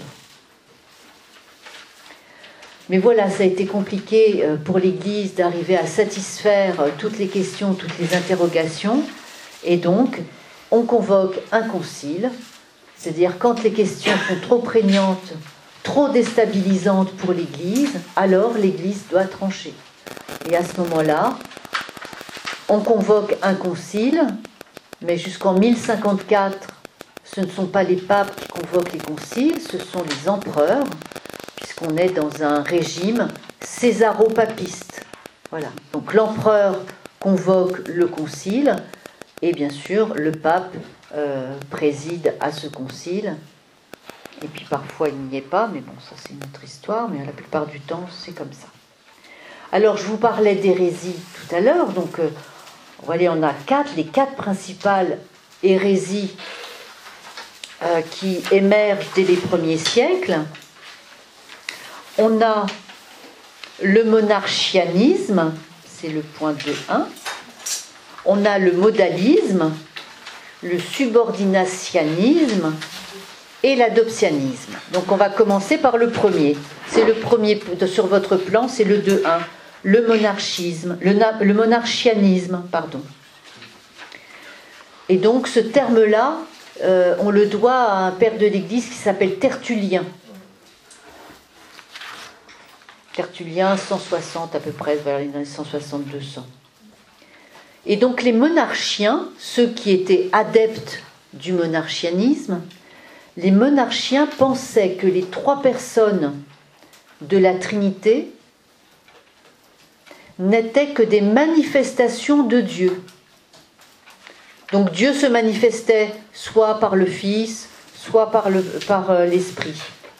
A: Mais voilà, ça a été compliqué pour l'Église d'arriver à satisfaire toutes les questions, toutes les interrogations. Et donc, on convoque un concile, c'est-à-dire quand les questions sont trop prégnantes, trop déstabilisantes pour l'Église, alors l'Église doit trancher. Et à ce moment-là, on convoque un concile, mais jusqu'en mille cinquante-quatre, ce ne sont pas les papes qui convoquent les conciles, ce sont les empereurs, puisqu'on est dans un régime césaro-papiste. Voilà. Donc l'empereur convoque le concile, et bien sûr, le pape euh, préside à ce concile. Et puis parfois, il n'y est pas, mais bon, ça c'est une autre histoire, mais la plupart du temps, c'est comme ça. Alors, je vous parlais d'hérésie tout à l'heure, donc, euh, voilà, on a quatre, les quatre principales hérésies euh, qui émergent dès les premiers siècles. On a le monarchianisme, c'est le point deux point un. On a le modalisme, le subordinationnisme et l'adoptionnisme. Donc on va commencer par le premier. C'est le premier sur votre plan, c'est le deux point un. Le monarchisme, le, le monarchianisme, pardon. Et donc ce terme-là, euh, on le doit à un père de l'Église qui s'appelle Tertullien. Tertullien, cent soixante à peu près, vers les années cent soixante à deux cents. Et donc les monarchiens, ceux qui étaient adeptes du monarchianisme, les monarchiens pensaient que les trois personnes de la Trinité n'étaient que des manifestations de Dieu. Donc Dieu se manifestait soit par le Fils, soit par, le, par l'Esprit.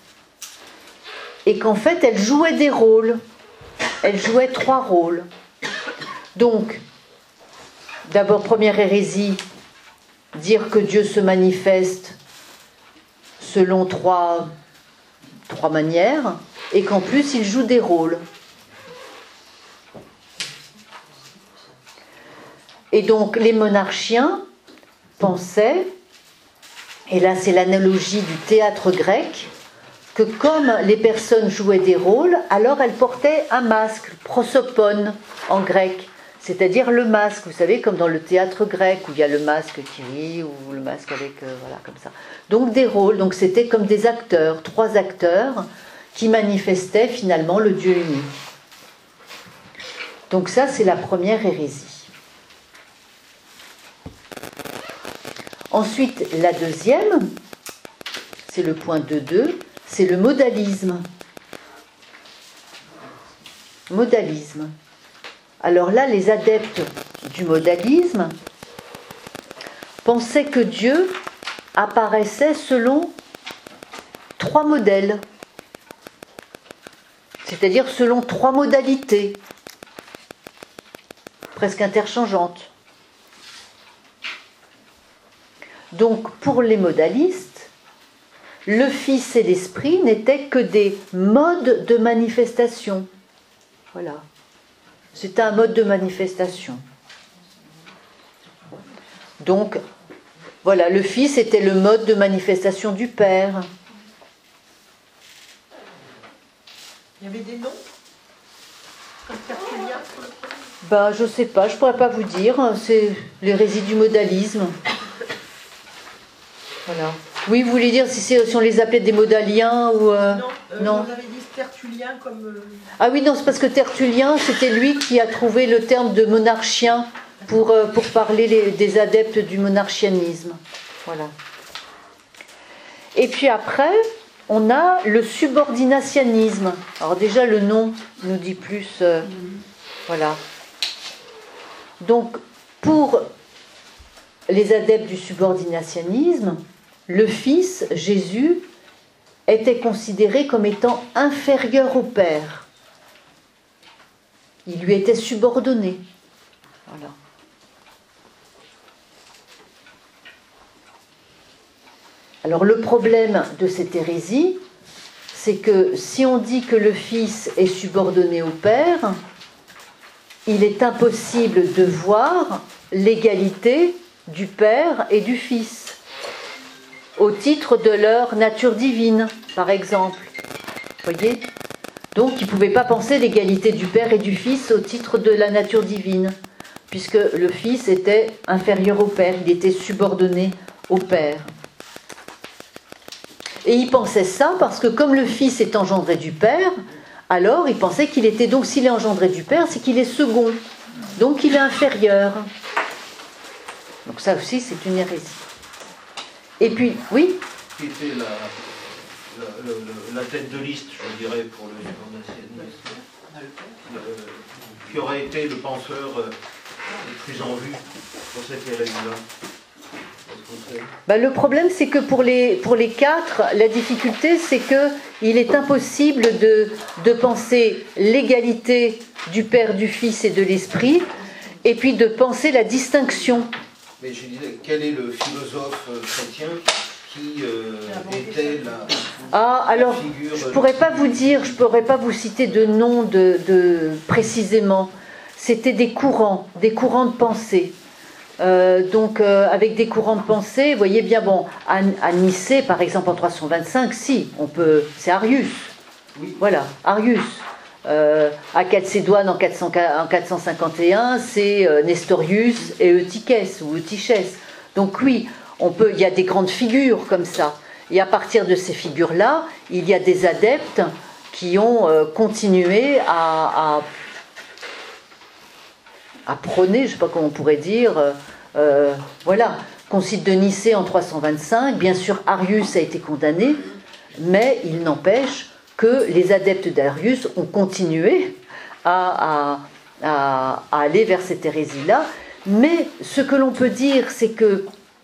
A: Et qu'en fait, elle jouait des rôles. Elle jouait trois rôles. Donc, d'abord, première hérésie, dire que Dieu se manifeste selon trois, trois manières, et qu'en plus, il joue des rôles. Et donc, les monarchiens pensaient, et là c'est l'analogie du théâtre grec, que comme les personnes jouaient des rôles, alors elles portaient un masque, prosopone en grec, c'est-à-dire le masque, vous savez, comme dans le théâtre grec, où il y a le masque qui rit, ou le masque avec, euh, voilà, comme ça. Donc des rôles, donc c'était comme des acteurs, trois acteurs, qui manifestaient finalement le Dieu unique. Donc ça, c'est la première hérésie. Ensuite, la deuxième, c'est le point deux point deux, c'est le modalisme. Modalisme. Alors là, les adeptes du modalisme pensaient que Dieu apparaissait selon trois modèles, c'est-à-dire selon trois modalités, presque interchangeantes. Donc, pour les modalistes, le Fils et l'Esprit n'étaient que des modes de manifestation. Voilà. C'était un mode de manifestation. Donc, voilà, le Fils était le mode de manifestation du Père.
C: Il y avait des noms comme Tertullien.
A: Ben, je ne sais pas, je ne pourrais pas vous dire. C'est l'hérésie du modalisme. Voilà. Oui, vous voulez dire si, si on les appelait des modaliens ou... Euh,
C: non, euh,
A: non.
C: Vous avez dit Tertullien comme... Euh...
A: Ah oui, non, c'est parce que Tertullien, c'était lui qui a trouvé le terme de monarchien pour, euh, pour parler les, des adeptes du monarchianisme. Voilà. Et puis après, on a le subordinationnisme. Alors déjà, le nom nous dit plus... Euh, voilà. Donc, pour les adeptes du subordinationnisme, le Fils, Jésus, était considéré comme étant inférieur au Père. Il lui était subordonné. Voilà. Alors le problème de cette hérésie, c'est que si on dit que le Fils est subordonné au Père, il est impossible de voir l'égalité du Père et du Fils, au titre de leur nature divine, par exemple. Vous voyez ? Donc, il ne pouvait pas penser l'égalité du Père et du Fils au titre de la nature divine, puisque le Fils était inférieur au Père, il était subordonné au Père. Et il pensait ça parce que comme le Fils est engendré du Père, alors il pensait qu'il était donc, s'il est engendré du Père, c'est qu'il est second, donc il est inférieur. Donc ça aussi, c'est une hérésie. Et puis, oui ?
E: Qui était la, la, la, la tête de liste, je dirais, pour le messianisme, euh, qui aurait été le penseur euh, le plus en vue pour cette hérésie-là.
A: Ben, le problème, c'est que pour les, pour les quatre, la difficulté, c'est qu'il est impossible de, de penser l'égalité du Père, du Fils et de l'Esprit, et puis de penser la distinction.
E: Mais je disais, quel est le philosophe chrétien qui euh, était la,
A: ah, alors,
E: la figure...
A: Je ne pourrais pas vous dire, je ne pourrais pas vous citer de nom de, de, précisément. C'était des courants, des courants de pensée. Euh, donc euh, avec des courants de pensée, vous voyez bien, bon, à, à Nicée, par exemple, en trois cent vingt-cinq, si, on peut, c'est Arius.
E: Oui.
A: Voilà, Arius. Euh, à Chalcédoine en, quatre cents, en quatre cent cinquante et un, c'est euh, Nestorius et Eutychès ou Eutychès. Donc oui, on peut, il y a des grandes figures comme ça. Et à partir de ces figures-là, il y a des adeptes qui ont euh, continué à, à, à prôner, je ne sais pas comment on pourrait dire, euh, euh, voilà, Concile de Nicée en trois cent vingt-cinq, bien sûr Arius a été condamné, mais il n'empêche que les adeptes d'Arius ont continué à, à, à, à aller vers cette hérésie-là. Mais ce que l'on peut dire, c'est que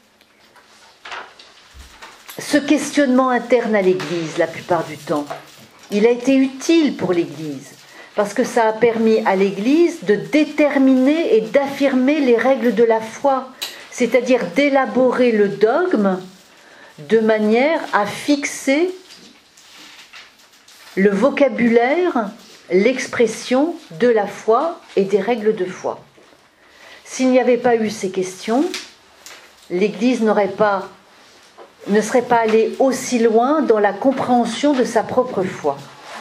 A: ce questionnement interne à l'Église, la plupart du temps, il a été utile pour l'Église, parce que ça a permis à l'Église de déterminer et d'affirmer les règles de la foi, c'est-à-dire d'élaborer le dogme de manière à fixer le vocabulaire, l'expression de la foi et des règles de foi. S'il n'y avait pas eu ces questions, l'Église n'aurait pas, ne serait pas allée aussi loin dans la compréhension de sa propre foi.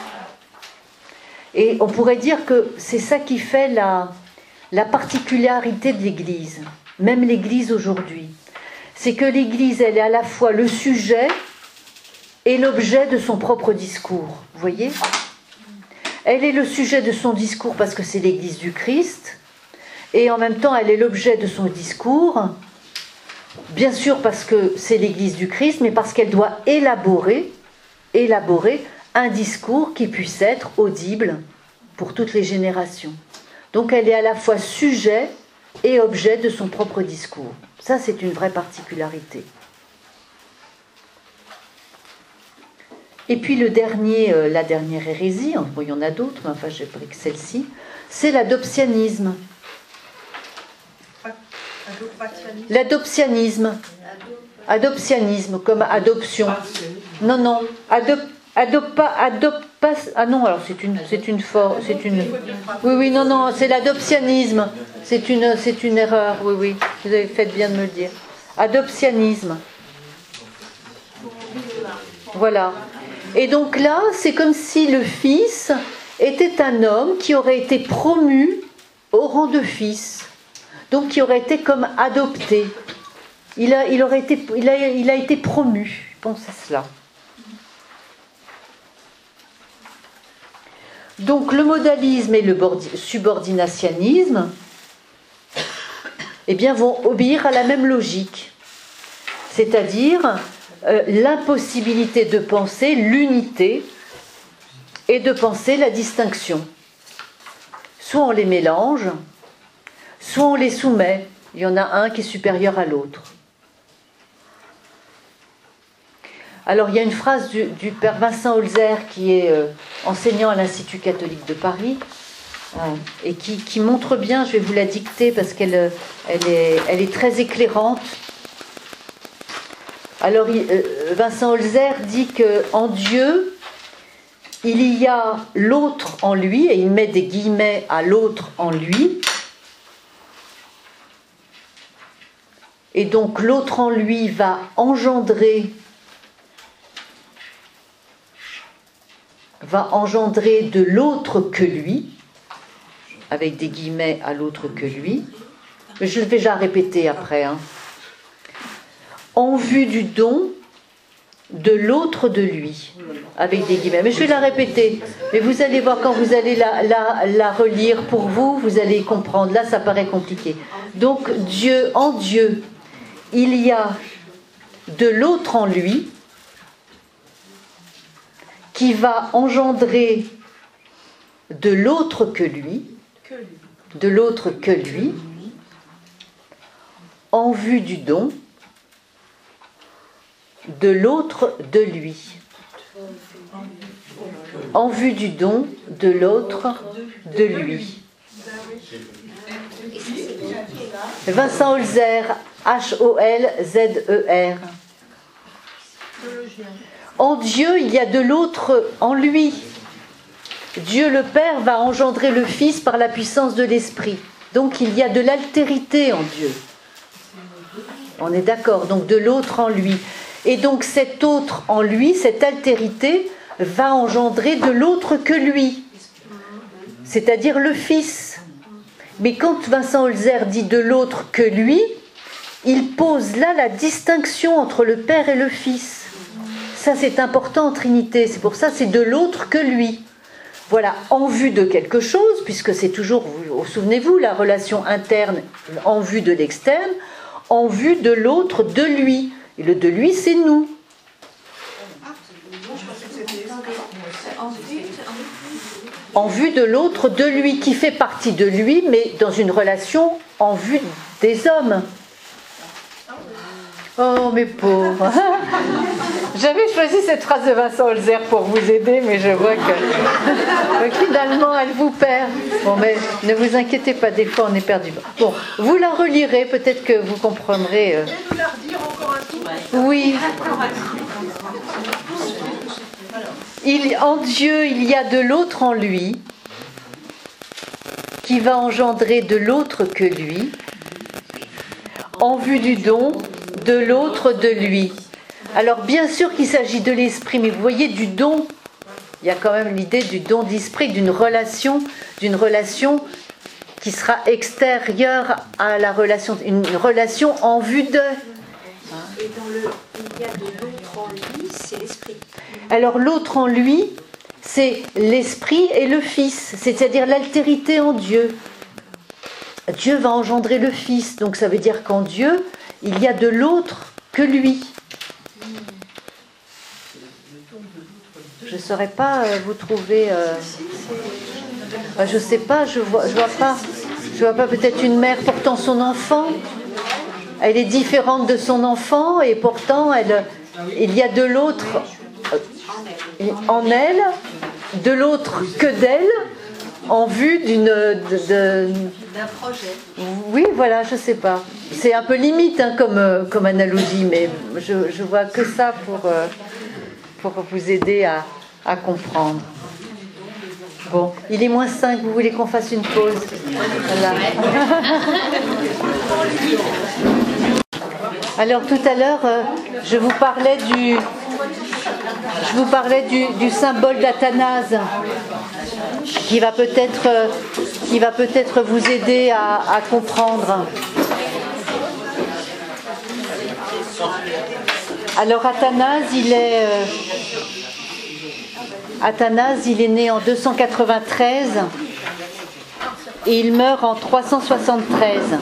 A: Et on pourrait dire que c'est ça qui fait la, la particularité de l'Église, même l'Église aujourd'hui. C'est que l'Église, elle est à la fois le sujet et l'objet de son propre discours. Vous voyez ? Elle est le sujet de son discours parce que c'est l'Église du Christ, et en même temps elle est l'objet de son discours, bien sûr parce que c'est l'Église du Christ, mais parce qu'elle doit élaborer, élaborer un discours qui puisse être audible pour toutes les générations. Donc elle est à la fois sujet et objet de son propre discours. Ça, c'est une vraie particularité. Et puis le dernier, euh, la dernière hérésie, bon, il y en a d'autres, mais enfin j'ai pris que celle-ci, c'est l'adoptionnisme. L'adoptionnisme. Adoptionnisme, comme adoption. Non, non, adop, adop, pas, adop, pas, ah non, alors c'est une, c'est une, for, c'est une, oui, oui, non, non, c'est l'adoptionnisme. C'est une, c'est une erreur, oui, oui, vous avez fait bien de me le dire. Adoptionnisme. Voilà. Et donc là, c'est comme si le fils était un homme qui aurait été promu au rang de fils, donc qui aurait été comme adopté. Il a, il aurait été, il a, il a été promu. Pensez cela. Donc le modalisme et le subordinationnisme, eh bien, vont obéir à la même logique, c'est-à-dire euh, l'impossibilité de penser l'unité et de penser la distinction. Soit on les mélange, soit on les soumet. Il y en a un qui est supérieur à l'autre. Alors il y a une phrase du, du père Vincent Holzer qui est euh, enseignant à l'Institut catholique de Paris euh, et qui, qui montre bien, je vais vous la dicter parce qu'elle elle est, elle est très éclairante. Alors Vincent Holzer dit qu'en Dieu, il y a l'autre en lui, et il met des guillemets à l'autre en lui. Et donc l'autre en lui va engendrer, va engendrer de l'autre que lui, avec des guillemets à l'autre que lui. Je vais déjà répéter après. Hein. En vue du don de l'autre de lui, avec des guillemets. Mais je vais la répéter. Mais vous allez voir, quand vous allez la, la, la relire pour vous, vous allez comprendre. Là, ça paraît compliqué. Donc, Dieu, en Dieu, il y a de l'autre en lui qui va engendrer de l'autre que lui, de l'autre que lui, en vue du don de l'autre de lui. En vue du don de l'autre de lui. Vincent Holzer, H O L Z E R. En Dieu, il y a de l'autre en lui. Dieu le Père va engendrer le Fils par la puissance de l'Esprit. Donc il y a de l'altérité en Dieu. On est d'accord, donc de l'autre en lui. Et donc cet autre en lui, cette altérité, va engendrer de l'autre que lui, c'est-à-dire le Fils. Mais quand Vincent Holzer dit de l'autre que lui, il pose là la distinction entre le Père et le Fils. Ça c'est important en Trinité, c'est pour ça c'est de l'autre que lui. Voilà, en vue de quelque chose, puisque c'est toujours, souvenez-vous, la relation interne en vue de l'externe, en vue de l'autre de lui. Et le de lui, c'est nous. En vue de l'autre de lui, qui fait partie de lui, mais dans une relation en vue des hommes. Oh, mes pauvres. J'avais choisi cette phrase de Vincent Holzer pour vous aider, mais je vois que finalement, elle vous perd. Bon, mais ne vous inquiétez pas, des fois, on est perdu. Bon, vous la relirez, peut-être que vous comprendrez. Euh...
B: nous la redire encore un tour.
A: Oui. Il, en Dieu, il y a de l'autre en lui, qui va engendrer de l'autre que lui, en vue du don de l'autre de lui. Alors bien sûr qu'il s'agit de l'esprit, mais vous voyez, du don, il y a quand même l'idée du don d'esprit, d'une relation, d'une relation qui sera extérieure à la relation, une relation en vue de.
D: Et dans le il y a de l'autre en lui, c'est l'esprit.
A: Alors l'autre en lui, c'est l'esprit et le Fils, c'est-à-dire l'altérité en Dieu. Dieu va engendrer le Fils, donc ça veut dire qu'en Dieu, il y a de l'autre que lui. Je ne saurais pas euh, vous trouver... Euh... Bah, je ne sais pas, je vois, je vois pas. Je vois pas peut-être une mère portant son enfant. Elle est différente de son enfant et pourtant, elle, il y a de l'autre en elle, de l'autre que d'elle, en vue d'une... De, de...
C: d'un projet.
A: Oui, voilà, je sais pas. C'est un peu limite hein, comme, comme analogie, mais je, je vois que ça pour, euh, pour vous aider à, à comprendre. Bon, il est moins cinq, vous voulez qu'on fasse une pause? Voilà. Alors tout à l'heure, euh, je vous parlais du, je vous parlais du, du symbole d'Athanase, qui va peut-être, euh, qui va peut-être vous aider à, à comprendre. Alors Athanase, il est, euh, Athanase, il est né en deux cent quatre-vingt-treize et il meurt en trois cent soixante-treize.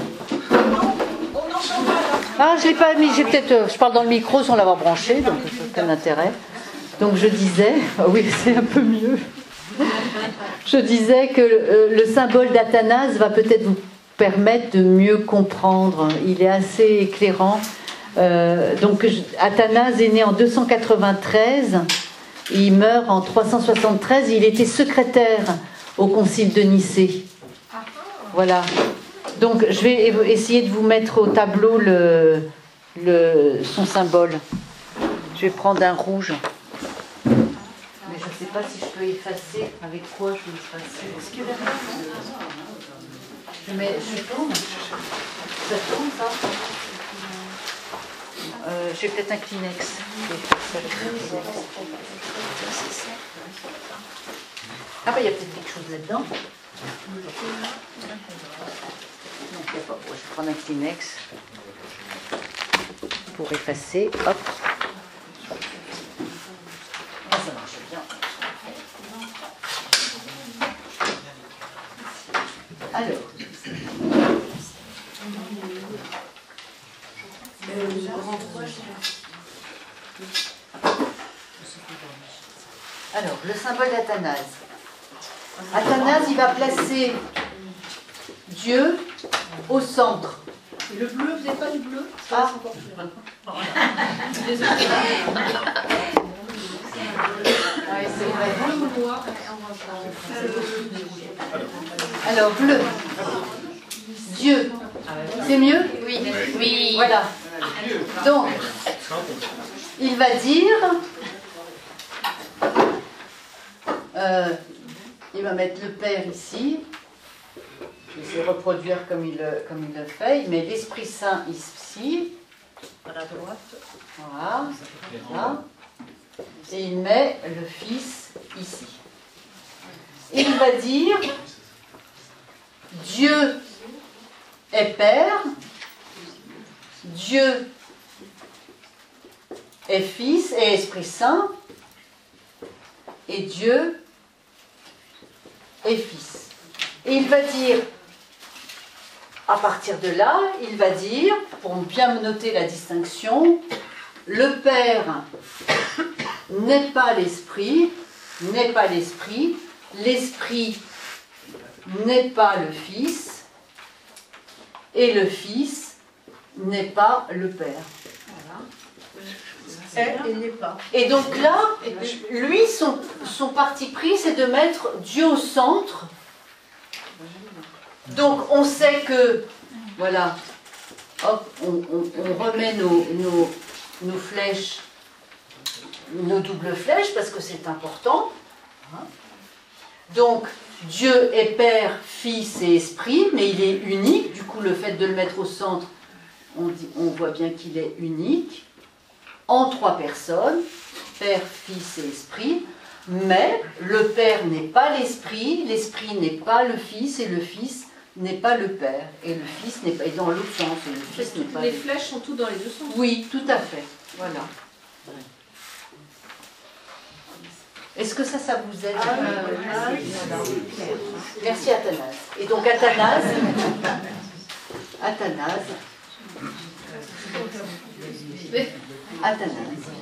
A: Ah, je l'ai pas mis, j'ai peut-être, je parle dans le micro sans l'avoir branché, donc aucun intérêt. Donc je disais, ah oui, c'est un peu mieux. Je disais que le, le symbole d'Athanase va peut-être vous permettre de mieux comprendre. Il est assez éclairant. Euh, donc Athanase est né en deux cent quatre-vingt-treize, et il meurt en trois cent soixante-treize. Il était secrétaire au concile de Nicée. Voilà. Donc je vais essayer de vous mettre au tableau le, le, son symbole. Je vais prendre un rouge. Mais je ne sais pas si je peux effacer. Avec quoi je vais effacer? Est-ce qu'il y a Je mets, je tourne. Ça tourne ça euh, J'ai peut-être un Kleenex. Ah bah il y a peut-être quelque chose là-dedans. Non, il n'y a pas. Je vais prendre un Kleenex pour effacer. Hop. Ah, ça marche bien. Alors. Alors, le symbole d'Athanase. Athanase, il va placer Dieu au centre.
C: Et le bleu, vous n'avez pas du bleu?
A: Ah.
C: Désolée.
A: Oui, c'est vrai.
C: Noir.
A: Alors, bleu. Dieu. C'est mieux?
D: Oui. Oui.
A: Voilà. Donc, il va dire, euh, il va mettre le Père ici, je vais reproduire comme il, comme il le fait, il met l'Esprit Saint ici,
C: À la droite.
A: voilà, là, et il met le Fils ici. Et il va dire, Dieu est Père, Dieu est Fils et Esprit Saint, et Dieu est Fils. Et il va dire, à partir de là, il va dire, pour bien noter la distinction, le Père n'est pas l'Esprit, n'est pas l'Esprit, l'Esprit n'est pas le Fils, et le Fils n'est pas le Père.
C: Elle, elle n'est pas.
A: Et donc là, lui, son, son parti pris, c'est de mettre Dieu au centre. Donc on sait que, voilà, hop, on, on, on remet nos, nos, nos flèches, nos doubles flèches, parce que c'est important. Donc, Dieu est Père, Fils et Esprit, mais il est unique. Du coup, le fait de le mettre au centre, on, dit, on voit bien qu'il est unique. En trois personnes, Père, Fils et Esprit, mais le Père n'est pas l'Esprit, l'Esprit n'est pas le Fils, et le Fils n'est pas le Père, et le Fils n'est pas, et dans l'autre sens, et le Fils n'est pas...
C: Les flèches sont toutes dans les deux sens.
A: Oui, tout à fait, voilà. Est-ce que ça, ça vous aide?
C: Ah, oui. Ah, oui.
A: Voilà. Merci Athanase. Et donc Athanase, Athanase, Athanase.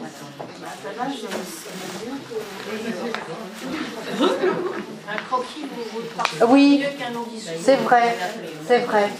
C: Un croquis, vous vous
A: Oui,
C: mieux qu'un long discours.
A: c'est vrai, c'est vrai.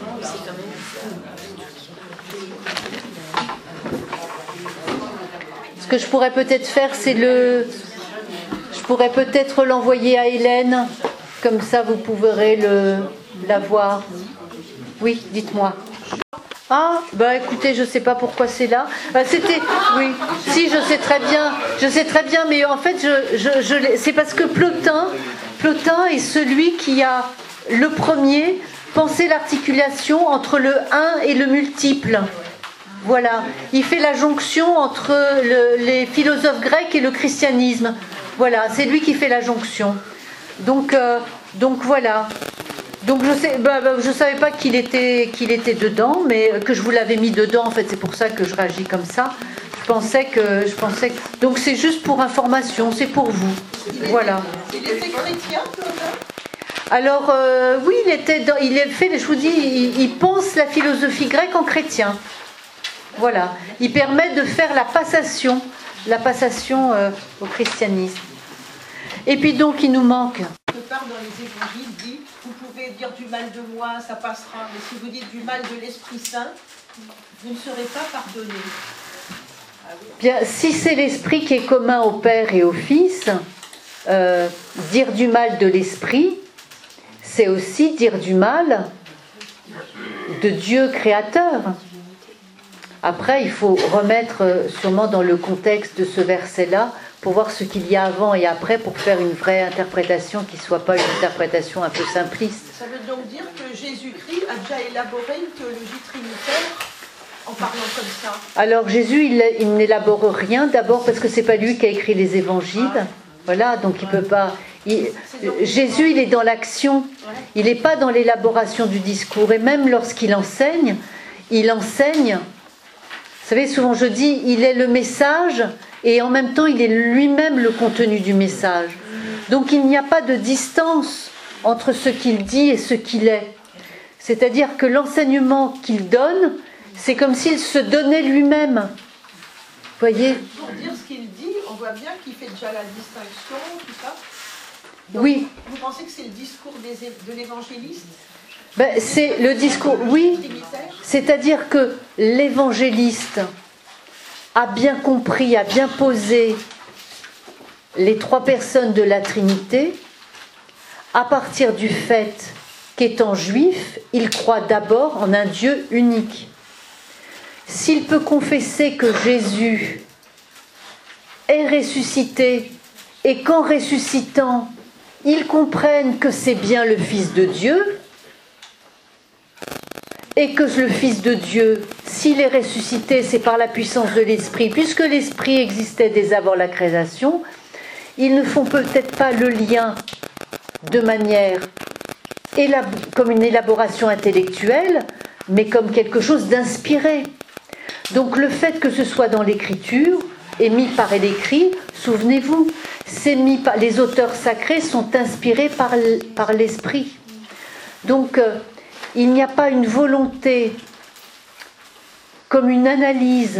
A: Ce que je pourrais peut-être faire, c'est le... Je pourrais peut-être l'envoyer à Hélène, comme ça vous pourrez le... la voir. Oui, dites-moi. Ah, bah écoutez, je ne sais pas pourquoi c'est là. Bah, c'était, oui, si, je sais très bien, je sais très bien, mais en fait, je, je, je, c'est parce que Plotin, Plotin est celui qui a, le premier, pensé l'articulation entre le un et le multiple. Voilà, il fait la jonction entre le, les philosophes grecs et le christianisme. Voilà, c'est lui qui fait la jonction. Donc, euh, donc voilà. Donc je sais, bah, bah, je savais pas qu'il était, qu'il était dedans, mais que je vous l'avais mis dedans. En fait, c'est pour ça que je réagis comme ça. Je pensais que, je pensais que... Donc c'est juste pour information, c'est pour vous. Voilà.
B: Il était chrétien, Plotin ?
A: Alors euh, oui, il était, dans, il est fait. Je vous dis, il, il pense la philosophie grecque en chrétien. Voilà. Il permet de faire la passation, la passation euh, au christianisme. Et puis donc, il nous manque.
B: Quelque part dans les évangiles dit, vous pouvez dire du mal de moi, ça passera, mais si vous dites du mal de l'Esprit Saint, vous ne serez pas pardonné.
A: Bien, si c'est l'esprit qui est commun au Père et au Fils, euh, dire du mal de l'esprit, c'est aussi dire du mal de Dieu créateur. Après, il faut remettre euh, sûrement dans le contexte de ce verset-là pour voir ce qu'il y a avant et après pour faire une vraie interprétation qui ne soit pas une interprétation un peu simpliste.
B: Ça veut donc dire que Jésus-Christ a déjà élaboré une théologie trinitaire en parlant comme ça?
A: Alors Jésus, il, il n'élabore rien, d'abord parce que c'est pas lui qui a écrit les évangiles. Ah. Voilà, donc il peut pas... Il, Jésus, il est dans l'action, il n'est pas dans l'élaboration du discours. Et même lorsqu'il enseigne, il enseigne... Vous savez, souvent je dis, il est le message et en même temps, il est lui-même le contenu du message. Donc il n'y a pas de distance entre ce qu'il dit et ce qu'il est. C'est-à-dire que l'enseignement qu'il donne, c'est comme s'il se donnait lui-même. Vous voyez ?
B: Pour dire ce qu'il dit, on voit bien qu'il fait déjà la distinction, tout ça. Donc,
A: oui.
B: Vous pensez que c'est le discours des, de l'évangéliste ?
A: Ben, c'est le discours, oui. C'est-à-dire que l'évangéliste a bien compris, a bien posé les trois personnes de la Trinité à partir du fait qu'étant juif, il croit d'abord en un Dieu unique. S'il peut confesser que Jésus est ressuscité et qu'en ressuscitant, il comprenne que c'est bien le Fils de Dieu et que le Fils de Dieu, s'il est ressuscité, c'est par la puissance de l'Esprit, puisque l'Esprit existait dès avant la création, ils ne font peut-être pas le lien de manière comme une élaboration intellectuelle, mais comme quelque chose d'inspiré. Donc le fait que ce soit dans l'écriture, émis par l'écrit, souvenez-vous, c'est mis par, les auteurs sacrés sont inspirés par, par l'Esprit. Donc euh, il n'y a pas une volonté comme une analyse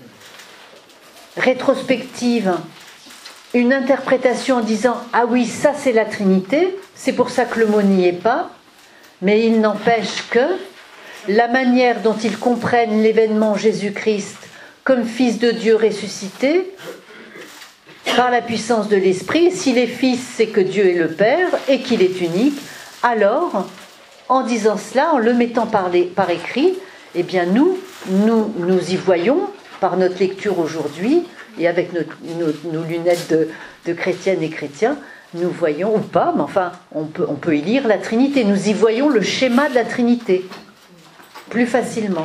A: rétrospective, une interprétation en disant « Ah oui, ça c'est la Trinité, c'est pour ça que le mot n'y est pas », mais il n'empêche que la manière dont ils comprennent l'événement Jésus-Christ comme Fils de Dieu ressuscité, par la puissance de l'Esprit, s'il est Fils, c'est que Dieu est le Père et qu'il est unique, alors, en disant cela, en le mettant par, les, par écrit, eh bien nous, nous, nous y voyons, par notre lecture aujourd'hui, et avec notre, nos, nos lunettes de, de chrétiennes et chrétiens, nous voyons, ou pas, mais enfin, on peut, on peut y lire la Trinité. Nous y voyons le schéma de la Trinité, plus facilement.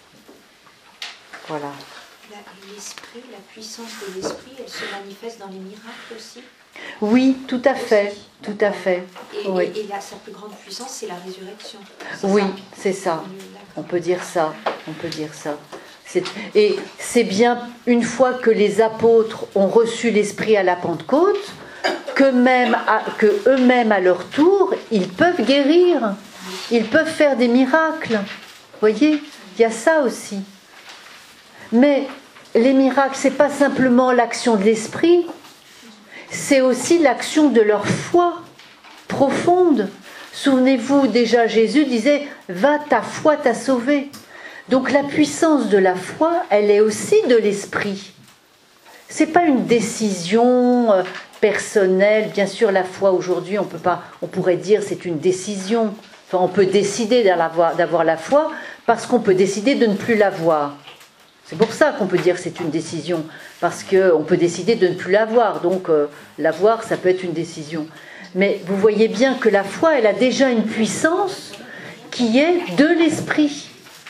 A: Voilà.
F: L'esprit, la puissance de l'esprit, elle se manifeste dans les miracles aussi?
A: Oui, tout à fait, tout à fait.
F: Et,
A: oui.
F: et, et là, sa plus grande puissance, c'est la résurrection.
A: Oui, c'est ça. On peut dire ça. On peut dire ça. C'est, et c'est bien une fois que les apôtres ont reçu l'Esprit à la Pentecôte, que même à, que eux-mêmes à leur tour, ils peuvent guérir, ils peuvent faire des miracles. Vous voyez, il y a ça aussi. Mais les miracles, c'est pas simplement l'action de l'Esprit, c'est aussi l'action de leur foi profonde. Souvenez-vous, déjà Jésus disait « Va, ta foi t'a sauvé ». Donc la puissance de la foi, elle est aussi de l'Esprit. C'est pas une décision personnelle. Bien sûr, la foi aujourd'hui, on peut pas, on pourrait dire c'est une décision. Enfin, on peut décider d'avoir, d'avoir la foi parce qu'on peut décider de ne plus l'avoir. C'est pour ça qu'on peut dire que c'est une décision, parce qu'on peut décider de ne plus l'avoir, donc euh, l'avoir, ça peut être une décision. Mais vous voyez bien que la foi, elle a déjà une puissance qui est de l'Esprit.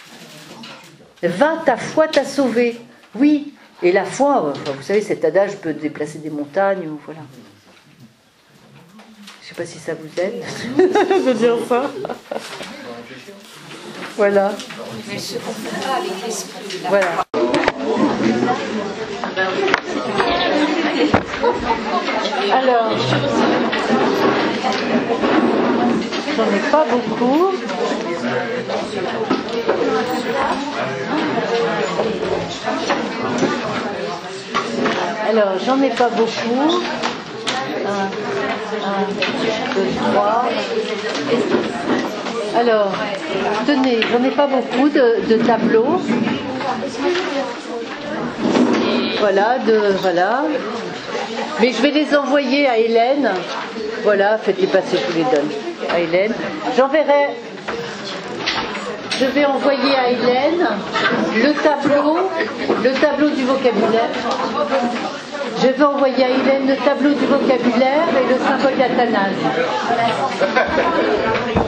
A: Va, ta foi t'a sauvé. Oui, et la foi, enfin, vous savez, cet adage peut déplacer des montagnes, ou voilà. Je ne sais pas si ça vous aide de dire ça. Voilà.
F: Mais elle se confond pas avec l'esprit. Là.
A: Voilà. Alors, j'en ai pas beaucoup. Alors, j'en ai pas beaucoup. Un, un, deux, trois. Alors, tenez, j'en ai pas beaucoup de, de tableaux. Voilà, de, voilà. Mais je vais les envoyer à Hélène. Voilà, faites-les passer, je vous les donne. À Hélène. J'enverrai. Je vais envoyer à Hélène le tableau Le tableau du vocabulaire. Je vais envoyer à Hélène le tableau du vocabulaire et le symbole d'Athanase.